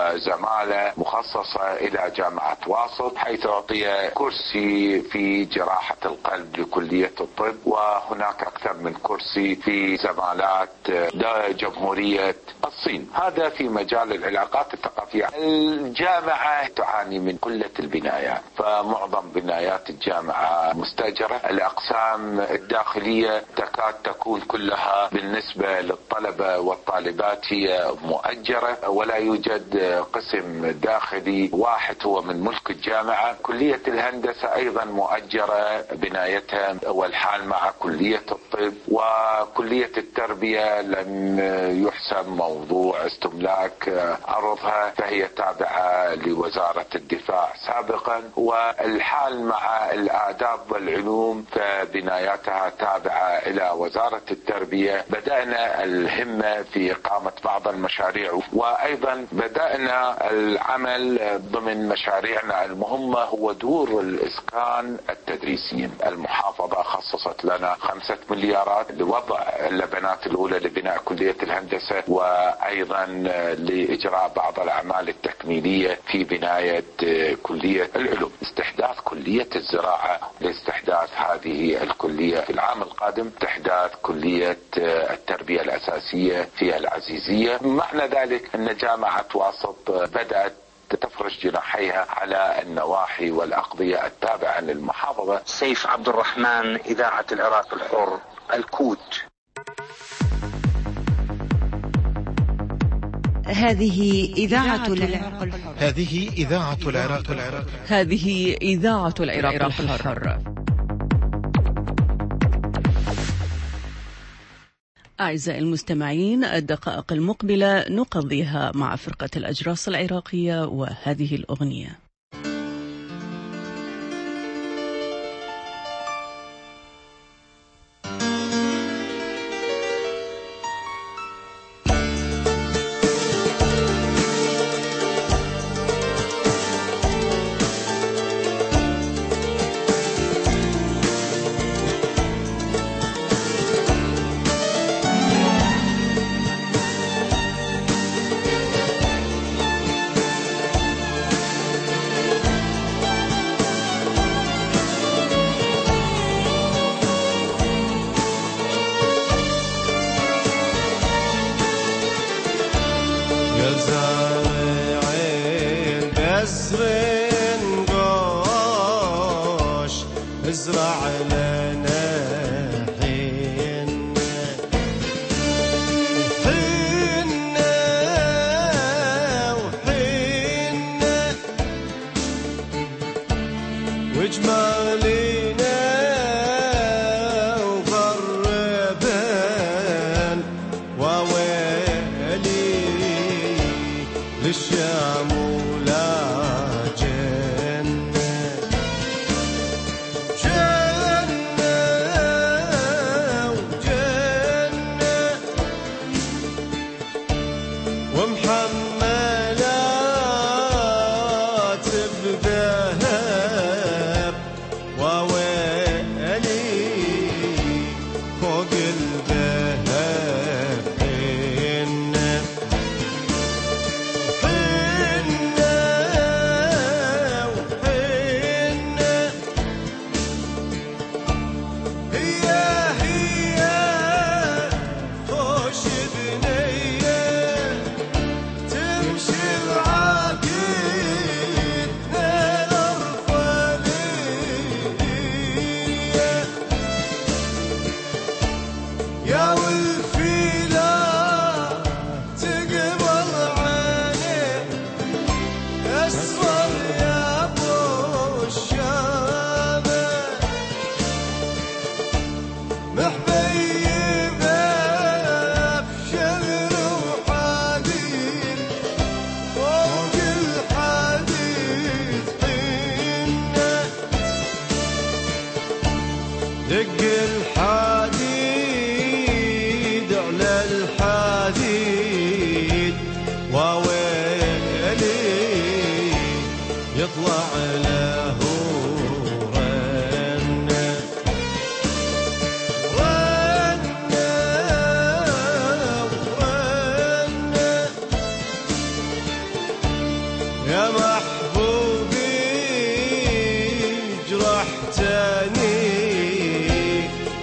وزمالة مخصصة إلى جامعة واسط، حيث أعطي كرسي في جراحة القلب لكلية الطب، وهناك أكثر من كرسي في زمالات جمهورية الصين. هذا في مجال العلاقات الثقافية. الجامعة تعاني من قلة البنايات، فمعظم بنايات الجامعة مستأجرة. الأقسام الداخلية تكاد تكون كلها بالنسبة للطلبة والطالبات هي مؤجرة، ولا يوجد قسم داخلي واحد هو من ملك الجامعة. كلية الهندسة أيضا مؤجرة بنايتها، والحال مع كلية الطب. وكلية التربية لم يحسم موضوع استملاك أرضها، فهي تابعة لوزارة الدفاع سابقا. والحال مع الآداب والعلوم فبناياتها تابعة إلى وزارة التربية. بدأنا الهمة في إقامة بعض المشاريع، وأيضا بدأنا العمل ضمن مشاريعنا المهمة هو دور الإسكان التدريسيين. المحافظة خصصت لنا 5 مليارات لوضع اللبنات الأولى لبناء كلية الهندسة، وأيضا لإجراء بعض الأعمال التكميلية في بناية كلية العلوم. استحداث كلية الزراعة لاستحداث هذه الكلية في العام القادم، استحداث كلية التربية الأساسية في العزيزية. معنى ذلك أن جامعة واسط بدأت تفرش جناحيها على النواحي والأقضية التابعة للمحافظة. سيف عبد الرحمن، إذاعة العراق الحر، الكوت. هذه إذاعة العراق الحر. هذه إذاعة العراق الحر. هذه إذاعة العراق الحر. أعزائي المستمعين، الدقائق المقبلة نقضيها مع فرقة الأجراس العراقية وهذه الأغنية.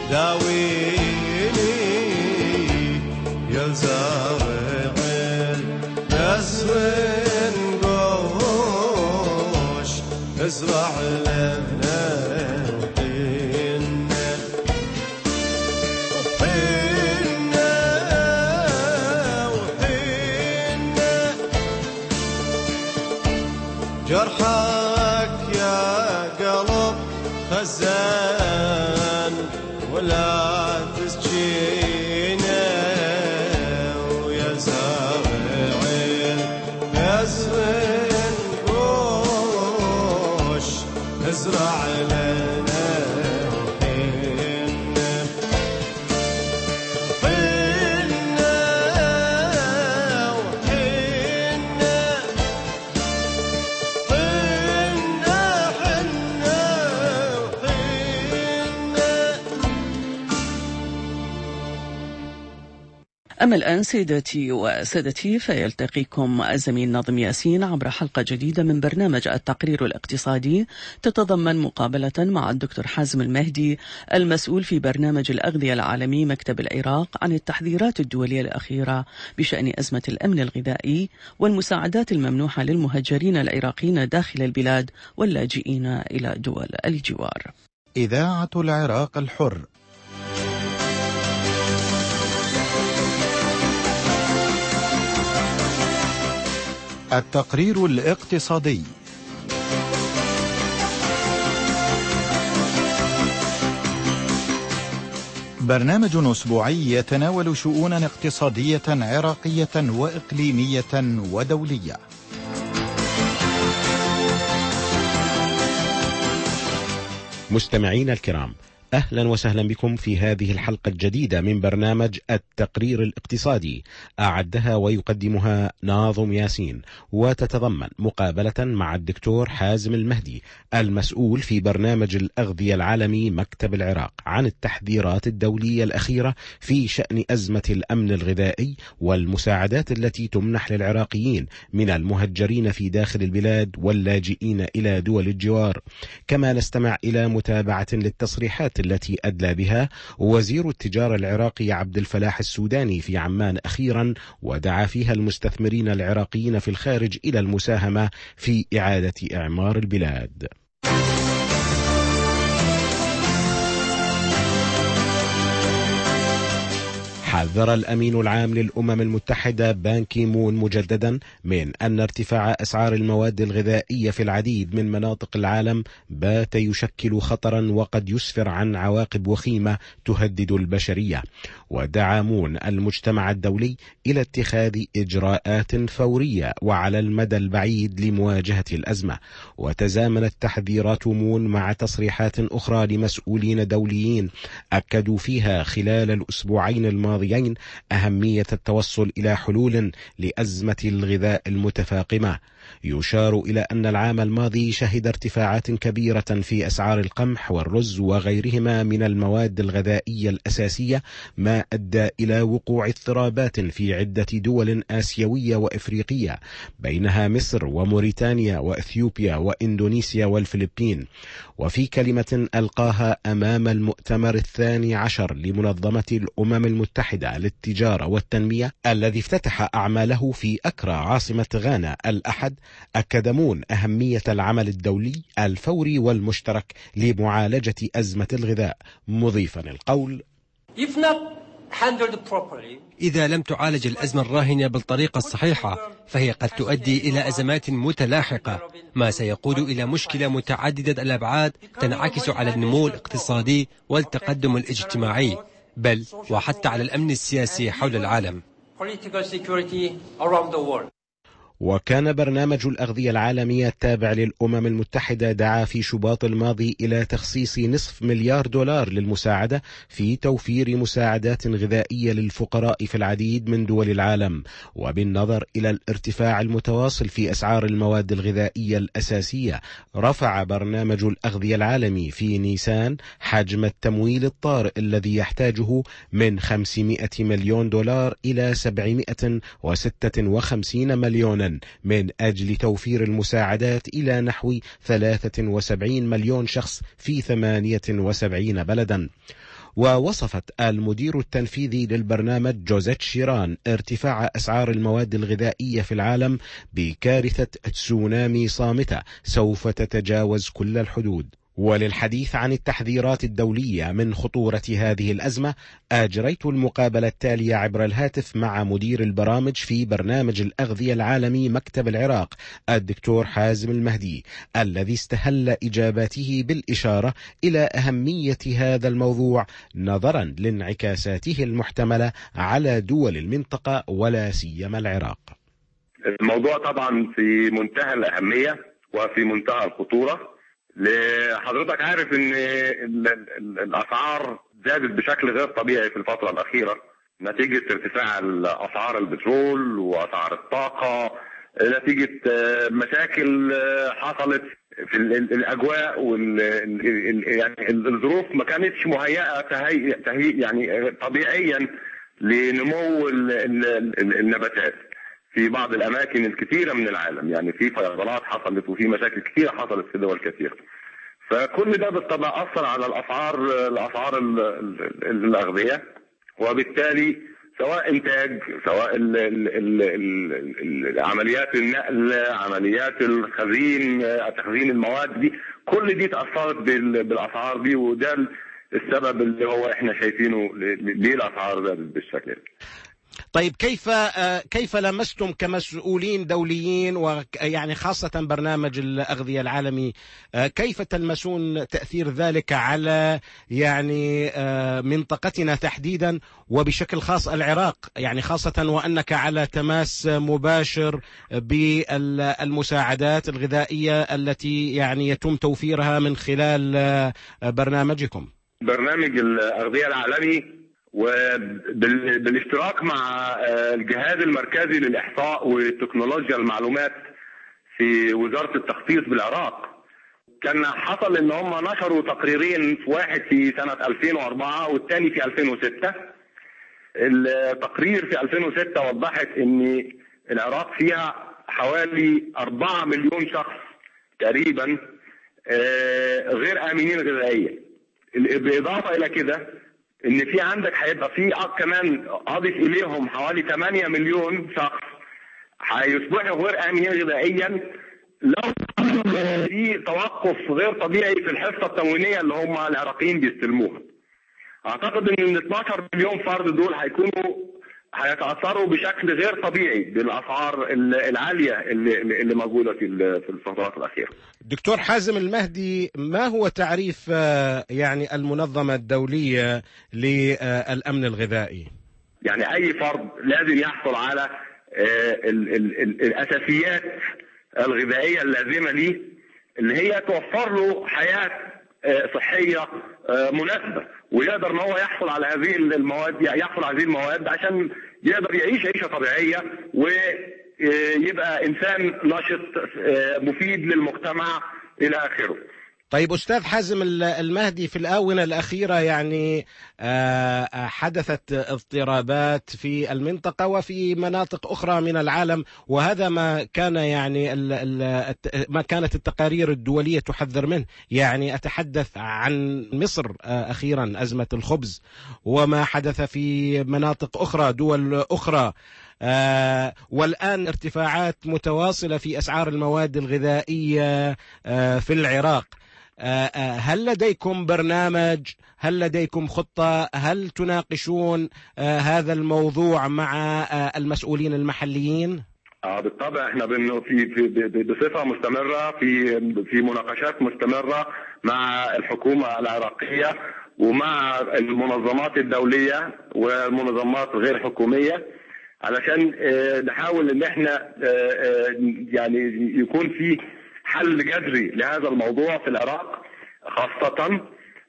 داويني يا زارع نسر قوش ازرع لنا جرحك يا قلب خزان ولا تسجينا ويا زارعين نسر قوش ازرع لنا أما الآن سيداتي وسادتي فيلتقيكم الزميل ناظم ياسين عبر حلقة جديدة من برنامج التقرير الاقتصادي تتضمن مقابلة مع الدكتور حازم المهدي المسؤول في برنامج الأغذية العالمي مكتب العراق عن التحذيرات الدولية الأخيرة بشأن أزمة الأمن الغذائي والمساعدات الممنوحة للمهجرين العراقيين داخل البلاد واللاجئين إلى دول الجوار. إذاعة العراق الحر. التقرير الاقتصادي. برنامج أسبوعي يتناول شؤونا اقتصادية عراقية وإقليمية ودولية. مستمعين الكرام، أهلا وسهلا بكم في هذه الحلقة الجديدة من برنامج التقرير الاقتصادي، أعدها ويقدمها ناظم ياسين، وتتضمن مقابلة مع الدكتور حازم المهدي المسؤول في برنامج الأغذية العالمي مكتب العراق عن التحذيرات الدولية الأخيرة في شأن أزمة الأمن الغذائي والمساعدات التي تمنح للعراقيين من المهجرين في داخل البلاد واللاجئين إلى دول الجوار. كما نستمع إلى متابعة للتصريحات التي أدلى بها وزير التجارة العراقي عبد الفلاح السوداني في عمان أخيرا، ودعا فيها المستثمرين العراقيين في الخارج إلى المساهمة في إعادة إعمار البلاد. حذر الأمين العام للأمم المتحدة بان كي مون مجددا من أن ارتفاع أسعار المواد الغذائية في العديد من مناطق العالم بات يشكل خطرا وقد يسفر عن عواقب وخيمة تهدد البشرية. ودعا مون المجتمع الدولي إلى اتخاذ إجراءات فورية وعلى المدى البعيد لمواجهة الأزمة. وتزامنت تحذيرات مون مع تصريحات أخرى لمسؤولين دوليين أكدوا فيها خلال الأسبوعين الماضيين أهمية التوصل إلى حلول لأزمة الغذاء المتفاقمة. يشار إلى أن العام الماضي شهد ارتفاعات كبيرة في أسعار القمح والرز وغيرهما من المواد الغذائية الأساسية، ما أدى إلى وقوع اضطرابات في عدة دول آسيوية وإفريقية، بينها مصر وموريتانيا وإثيوبيا وإندونيسيا والفلبين. وفي كلمة ألقاها أمام المؤتمر 12 لمنظمة الأمم المتحدة للتجارة والتنمية الذي افتتح أعماله في أكرا عاصمة غانا الأحد، أكد مون أهمية العمل الدولي الفوري والمشترك لمعالجة أزمة الغذاء، مضيفا القول: إذا لم تعالج الأزمة الراهنة بالطريقة الصحيحة فهي قد تؤدي إلى أزمات متلاحقة، ما سيقود إلى مشكلة متعددة الأبعاد تنعكس على النمو الاقتصادي والتقدم الاجتماعي، بل وحتى على الأمن السياسي حول العالم. وكان برنامج الأغذية العالمية التابع للأمم المتحدة دعا في شباط الماضي إلى تخصيص $500 مليار للمساعدة في توفير مساعدات غذائية للفقراء في العديد من دول العالم. وبالنظر إلى الارتفاع المتواصل في أسعار المواد الغذائية الأساسية، رفع برنامج الأغذية العالمي في نيسان حجم التمويل الطارئ الذي يحتاجه من $500 مليون إلى $756 مليون من أجل توفير المساعدات إلى نحو 73 مليون شخص في 78 بلدا. ووصفت المدير التنفيذي للبرنامج جوزيت شيران ارتفاع أسعار المواد الغذائية في العالم بكارثة تسونامي صامتة سوف تتجاوز كل الحدود. وللحديث عن التحذيرات الدولية من خطورة هذه الأزمة أجريت المقابلة التالية عبر الهاتف مع مدير البرامج في برنامج الأغذية العالمي مكتب العراق الدكتور حازم المهدي، الذي استهل إجاباته بالإشارة إلى أهمية هذا الموضوع نظرا لانعكاساته المحتملة على دول المنطقة ولا سيما العراق. الموضوع طبعا في منتهى الأهمية وفي منتهى الخطورة. لحضرتك عارف ان الاسعار زادت بشكل غير طبيعي في الفترة الاخيرة نتيجة ارتفاع اسعار البترول واسعار الطاقة، نتيجة مشاكل حصلت في الاجواء يعني الظروف ما كانتش مهيئة يعني طبيعيا لنمو النباتات في بعض الاماكن الكثيره من العالم. يعني في فيضانات حصلت وفي مشاكل كثيره حصلت في دول كثيره. فكل ده بالطبع اثر على الاسعار الاغذيه، وبالتالي سواء انتاج، سواء عمليات النقل، عمليات تخزين المواد دي، كل دي تاثرت بالاسعار دي، وده السبب اللي هو احنا شايفينه ليه الاسعار زادت بالشكل ده. طيب كيف لمستم كمسؤولين دوليين ويعني خاصة برنامج الأغذية العالمي، كيف تلمسون تأثير ذلك على يعني منطقتنا تحديدا وبشكل خاص العراق، يعني خاصة وأنك على تماس مباشر بالمساعدات الغذائية التي يعني يتم توفيرها من خلال برنامجكم؟ برنامج الأغذية العالمي وبالاشتراك مع الجهاز المركزي للإحصاء وتكنولوجيا المعلومات في وزارة التخطيط بالعراق، كان حصل ان هم نشروا تقريرين، واحد في سنة 2004 والثاني في 2006. التقرير في 2006 وضحت ان العراق فيها حوالي 4 مليون شخص تقريبا غير آمنين غذائيا. بالإضافة إلى كده ان في عندك هيبقى في كمان اضيف اليهم حوالي 8 مليون شخص هيصبحوا غير امنين غذائيا لو في توقف غير طبيعي في الحصه التموينيه اللي هم العراقيين بيستلموها. اعتقد ان ال 12 مليون فرد دول هيتاثروا بشكل غير طبيعي بالاسعار العاليه اللي موجوده في الفترات الاخيره. دكتور حازم المهدي، ما هو تعريف يعني المنظمه الدوليه للامن الغذائي؟ يعني اي فرد لازم يحصل على الاساسيات الغذائيه اللازمه ليه، اللي هي توفر له حياه صحيه مناسبه، ويقدر ان هو يحصل على هذه المواد عشان يقدر يعيش عيشه طبيعيه ويبقى انسان نشط مفيد للمجتمع الى اخره. طيب أستاذ حازم المهدي، في الآونة الأخيرة يعني حدثت اضطرابات في المنطقة وفي مناطق أخرى من العالم، وهذا ما كان يعني ما كانت التقارير الدولية تحذر منه. يعني أتحدث عن مصر أخيرا، أزمة الخبز، وما حدث في مناطق أخرى، دول أخرى، والآن ارتفاعات متواصلة في أسعار المواد الغذائية في العراق. هل لديكم برنامج؟ هل لديكم خطة؟ هل تناقشون هذا الموضوع مع المسؤولين المحليين؟ بالطبع احنا بصفة مستمرة في مناقشات مستمرة مع الحكومة العراقية ومع المنظمات الدولية والمنظمات غير حكومية، علشان نحاول ان احنا يعني يكون في حل جذري لهذا الموضوع في العراق خاصة.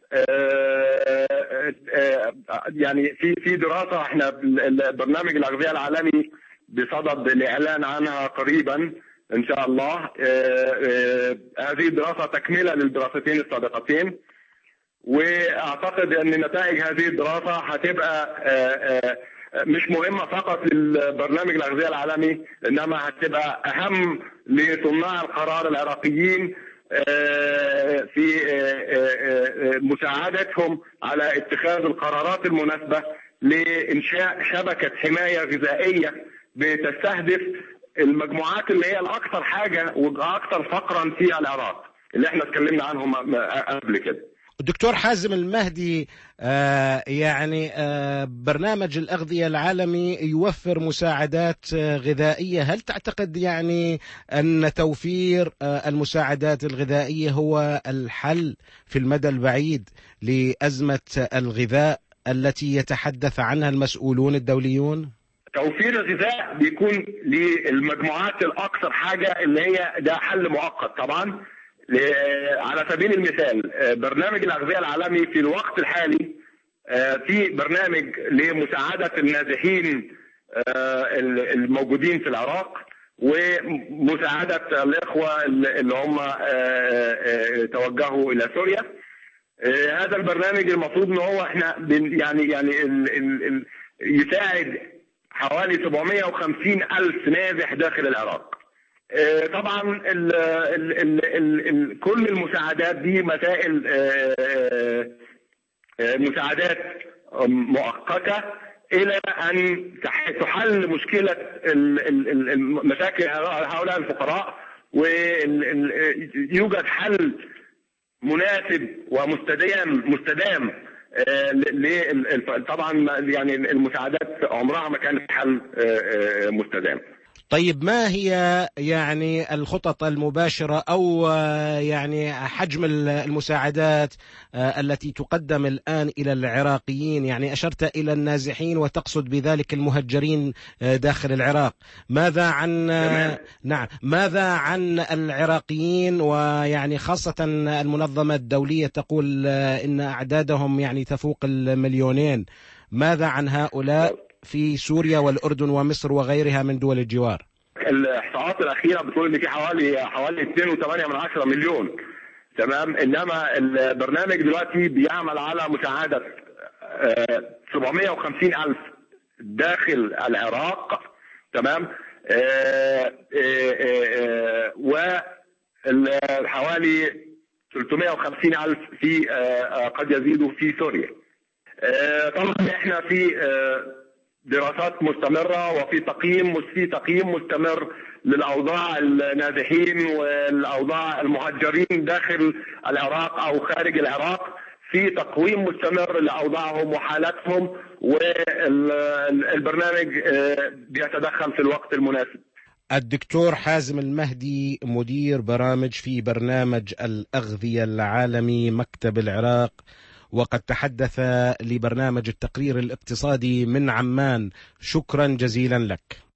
يعني في دراسة احنا برنامج الأغذية العالمي بصدد الإعلان عنها قريبا إن شاء الله. هذه الدراسة تكملة للدراستين السابقتين، وأعتقد أن نتائج هذه الدراسة هتبقى مش مهمة فقط للبرنامج الأغذية العالمي، إنما هتبقى أهم لصناع القرار العراقيين في مساعدتهم على اتخاذ القرارات المناسبة لإنشاء شبكة حماية غذائية بتستهدف المجموعات اللي هي الأكثر حاجة وأكثر فقرا في العراق اللي احنا اتكلمنا عنهم قبل كده. الدكتور حازم المهدي، برنامج الأغذية العالمي يوفر مساعدات غذائية، هل تعتقد أن توفير المساعدات الغذائية هو الحل في المدى البعيد لأزمة الغذاء التي يتحدث عنها المسؤولون الدوليون؟ توفير الغذاء بيكون للمجموعات الأكثر حاجة اللي هي ده حل مؤقت طبعا. على سبيل المثال برنامج الأغذية العالمي في الوقت الحالي في برنامج لمساعدة النازحين الموجودين في العراق ومساعدة الإخوة اللي هم توجهوا إلى سوريا. هذا البرنامج المفروض ان هو احنا يساعد حوالي 750 ألف نازح داخل العراق. طبعا كل المساعدات دي مسائل مساعدات مؤقتة إلى أن تحل مشكلة مشاكل هؤلاء الفقراء ويوجد حل مناسب ومستدام طبعا المساعدات عمرها ما كانت حل مستدام. طيب ما هي الخطط المباشرة أو حجم المساعدات التي تقدم الآن إلى العراقيين؟ أشرت إلى النازحين وتقصد بذلك المهجرين داخل العراق. ماذا عن العراقيين خاصة المنظمة الدولية تقول إن أعدادهم تفوق 2,000,000. ماذا عن هؤلاء في سوريا والأردن ومصر وغيرها من دول الجوار؟ الإحصاءات الأخيرة بتقول إن في حوالي 2.8 مليون. تمام. إنما البرنامج دلوقتي بيعمل على مساعدة 750 ألف داخل العراق. تمام. وحوالي 350 ألف في قد يزيدوا في سوريا. طبعا احنا في دراسات مستمرة وفي تقييم مستمر للأوضاع النازحين والأوضاع المهجرين داخل العراق أو خارج العراق، في تقويم مستمر لأوضاعهم وحالاتهم، والبرنامج بيتدخل في الوقت المناسب. الدكتور حازم المهدي مدير برامج في برنامج الأغذية العالمي مكتب العراق، وقد تحدث لبرنامج التقرير الاقتصادي من عمان. شكرا جزيلا لك.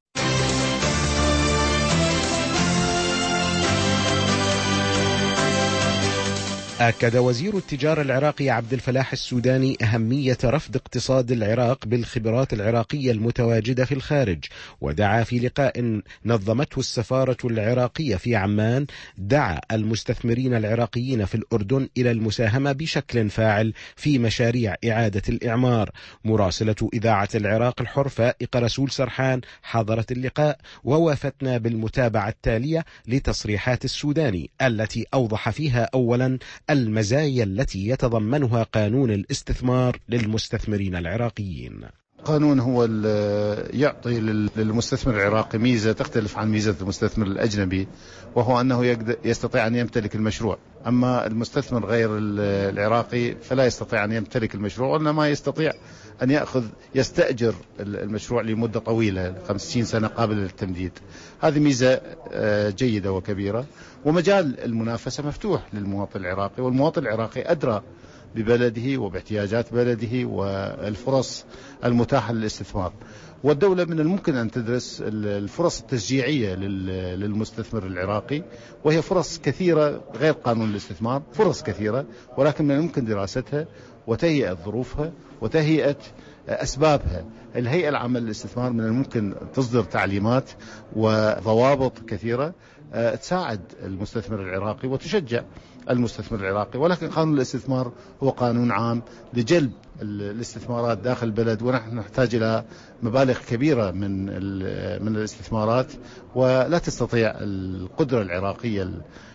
أكد وزير التجارة العراقي عبد الفلاح السوداني أهمية رفض اقتصاد العراق بالخبرات العراقية المتواجدة في الخارج، ودعا في لقاء نظمته السفارة العراقية في عمان، دعا المستثمرين العراقيين في الأردن إلى المساهمة بشكل فاعل في مشاريع إعادة الإعمار. مراسلة إذاعة العراق الحر فائق رسول سرحان حضرت اللقاء، ووافتنا بالمتابعة التالية لتصريحات السوداني التي أوضح فيها أولا المزايا التي يتضمنها قانون الاستثمار للمستثمرين العراقيين. قانون هو يعطي للمستثمر العراقي ميزة تختلف عن ميزة المستثمر الأجنبي، وهو أنه يستطيع أن يمتلك المشروع. أما المستثمر غير العراقي فلا يستطيع أن يمتلك المشروع، وإنما يستطيع أن يستأجر المشروع لمدة طويلة 50 سنة قابلة للتمديد. هذه ميزة جيدة وكبيرة، ومجال المنافسة مفتوح للمواطن العراقي، والمواطن العراقي أدرى ببلده وباحتياجات بلده والفرص المتاحة للاستثمار. والدولة من الممكن أن تدرس الفرص التشجيعية للمستثمر العراقي، وهي فرص كثيرة غير قانون الاستثمار، فرص كثيرة، ولكن من الممكن دراستها وتهيئة ظروفها وتهيئة أسبابها. الهيئة العامة للاستثمار من الممكن تصدر تعليمات وضوابط كثيرة تساعد المستثمر العراقي وتشجع المستثمر العراقي. ولكن قانون الاستثمار هو قانون عام لجلب الاستثمارات داخل البلد، ونحن نحتاج إلى مبالغ كبيرة من الاستثمارات، ولا تستطيع القدرة العراقية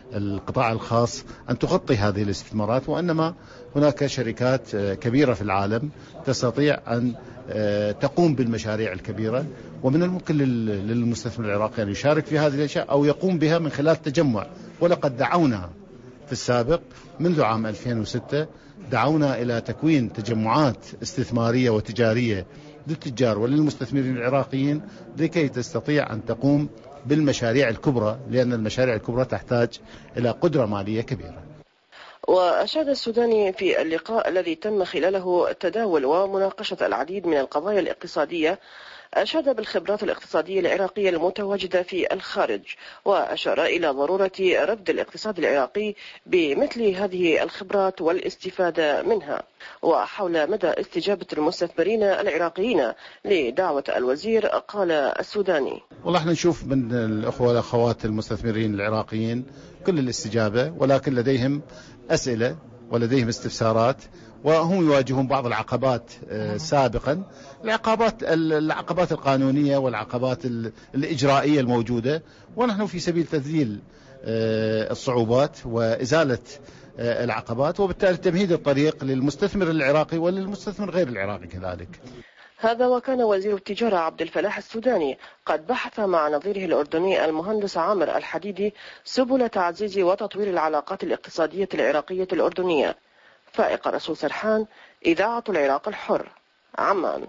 القطاع الخاص أن تغطي هذه الاستثمارات، وإنما هناك شركات كبيرة في العالم تستطيع أن تقوم بالمشاريع الكبيرة، ومن الممكن للمستثمر العراقي أن يشارك في هذه الأشياء أو يقوم بها من خلال تجمع. ولقد دعونا في السابق منذ عام 2006 دعونا إلى تكوين تجمعات استثمارية وتجارية للتجار وللمستثمرين العراقيين لكي تستطيع أن تقوم بالمشاريع الكبرى، لأن المشاريع الكبرى تحتاج إلى قدرة مالية كبيرة. وأشاد السوداني في اللقاء الذي تم خلاله تداول ومناقشة العديد من القضايا الاقتصادية، أشاد بالخبرات الاقتصادية العراقية المتواجدة في الخارج، وأشار إلى ضرورة رفد الاقتصاد العراقي بمثل هذه الخبرات والاستفادة منها. وحول مدى استجابة المستثمرين العراقيين لدعوة الوزير قال السوداني: والله احنا نشوف من الأخوة والأخوات المستثمرين العراقيين كل الاستجابة، ولكن لديهم أسئلة ولديهم استفسارات، وهم يواجهون بعض العقبات سابقا، العقبات القانونية والعقبات الإجرائية الموجودة، ونحن في سبيل تذليل الصعوبات وإزالة العقبات، وبالتالي تمهيد الطريق للمستثمر العراقي وللمستثمر غير العراقي كذلك. هذا وكان وزير التجارة عبد الفلاح السوداني قد بحث مع نظيره الأردني المهندس عامر الحديدي سبل تعزيز وتطوير العلاقات الاقتصادية العراقية الأردنية. فائق رسول سرحان، إذاعة العراق الحر، عمان.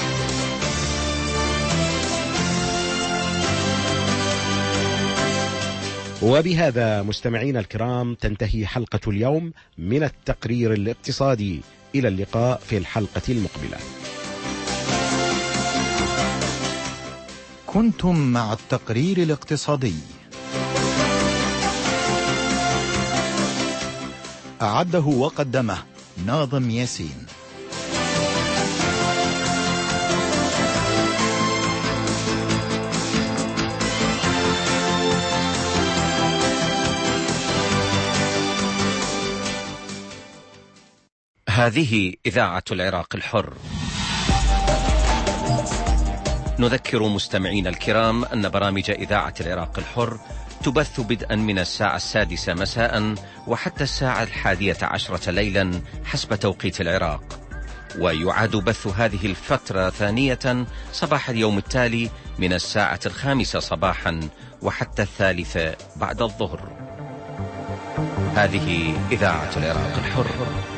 وبهذا مستمعينا الكرام تنتهي حلقة اليوم من التقرير الاقتصادي. إلى اللقاء في الحلقة المقبلة. كنتم مع التقرير الاقتصادي، أعده وقدمه ناظم ياسين. هذه إذاعة العراق الحر. نذكر مستمعين الكرام أن برامج إذاعة العراق الحر تبث بدءا من الساعة 6 مساء وحتى الساعة 11 ليلا حسب توقيت العراق، ويعاد بث هذه الفترة ثانية صباح اليوم التالي من الساعة 5 صباحا وحتى 3 بعد الظهر. هذه إذاعة العراق الحر.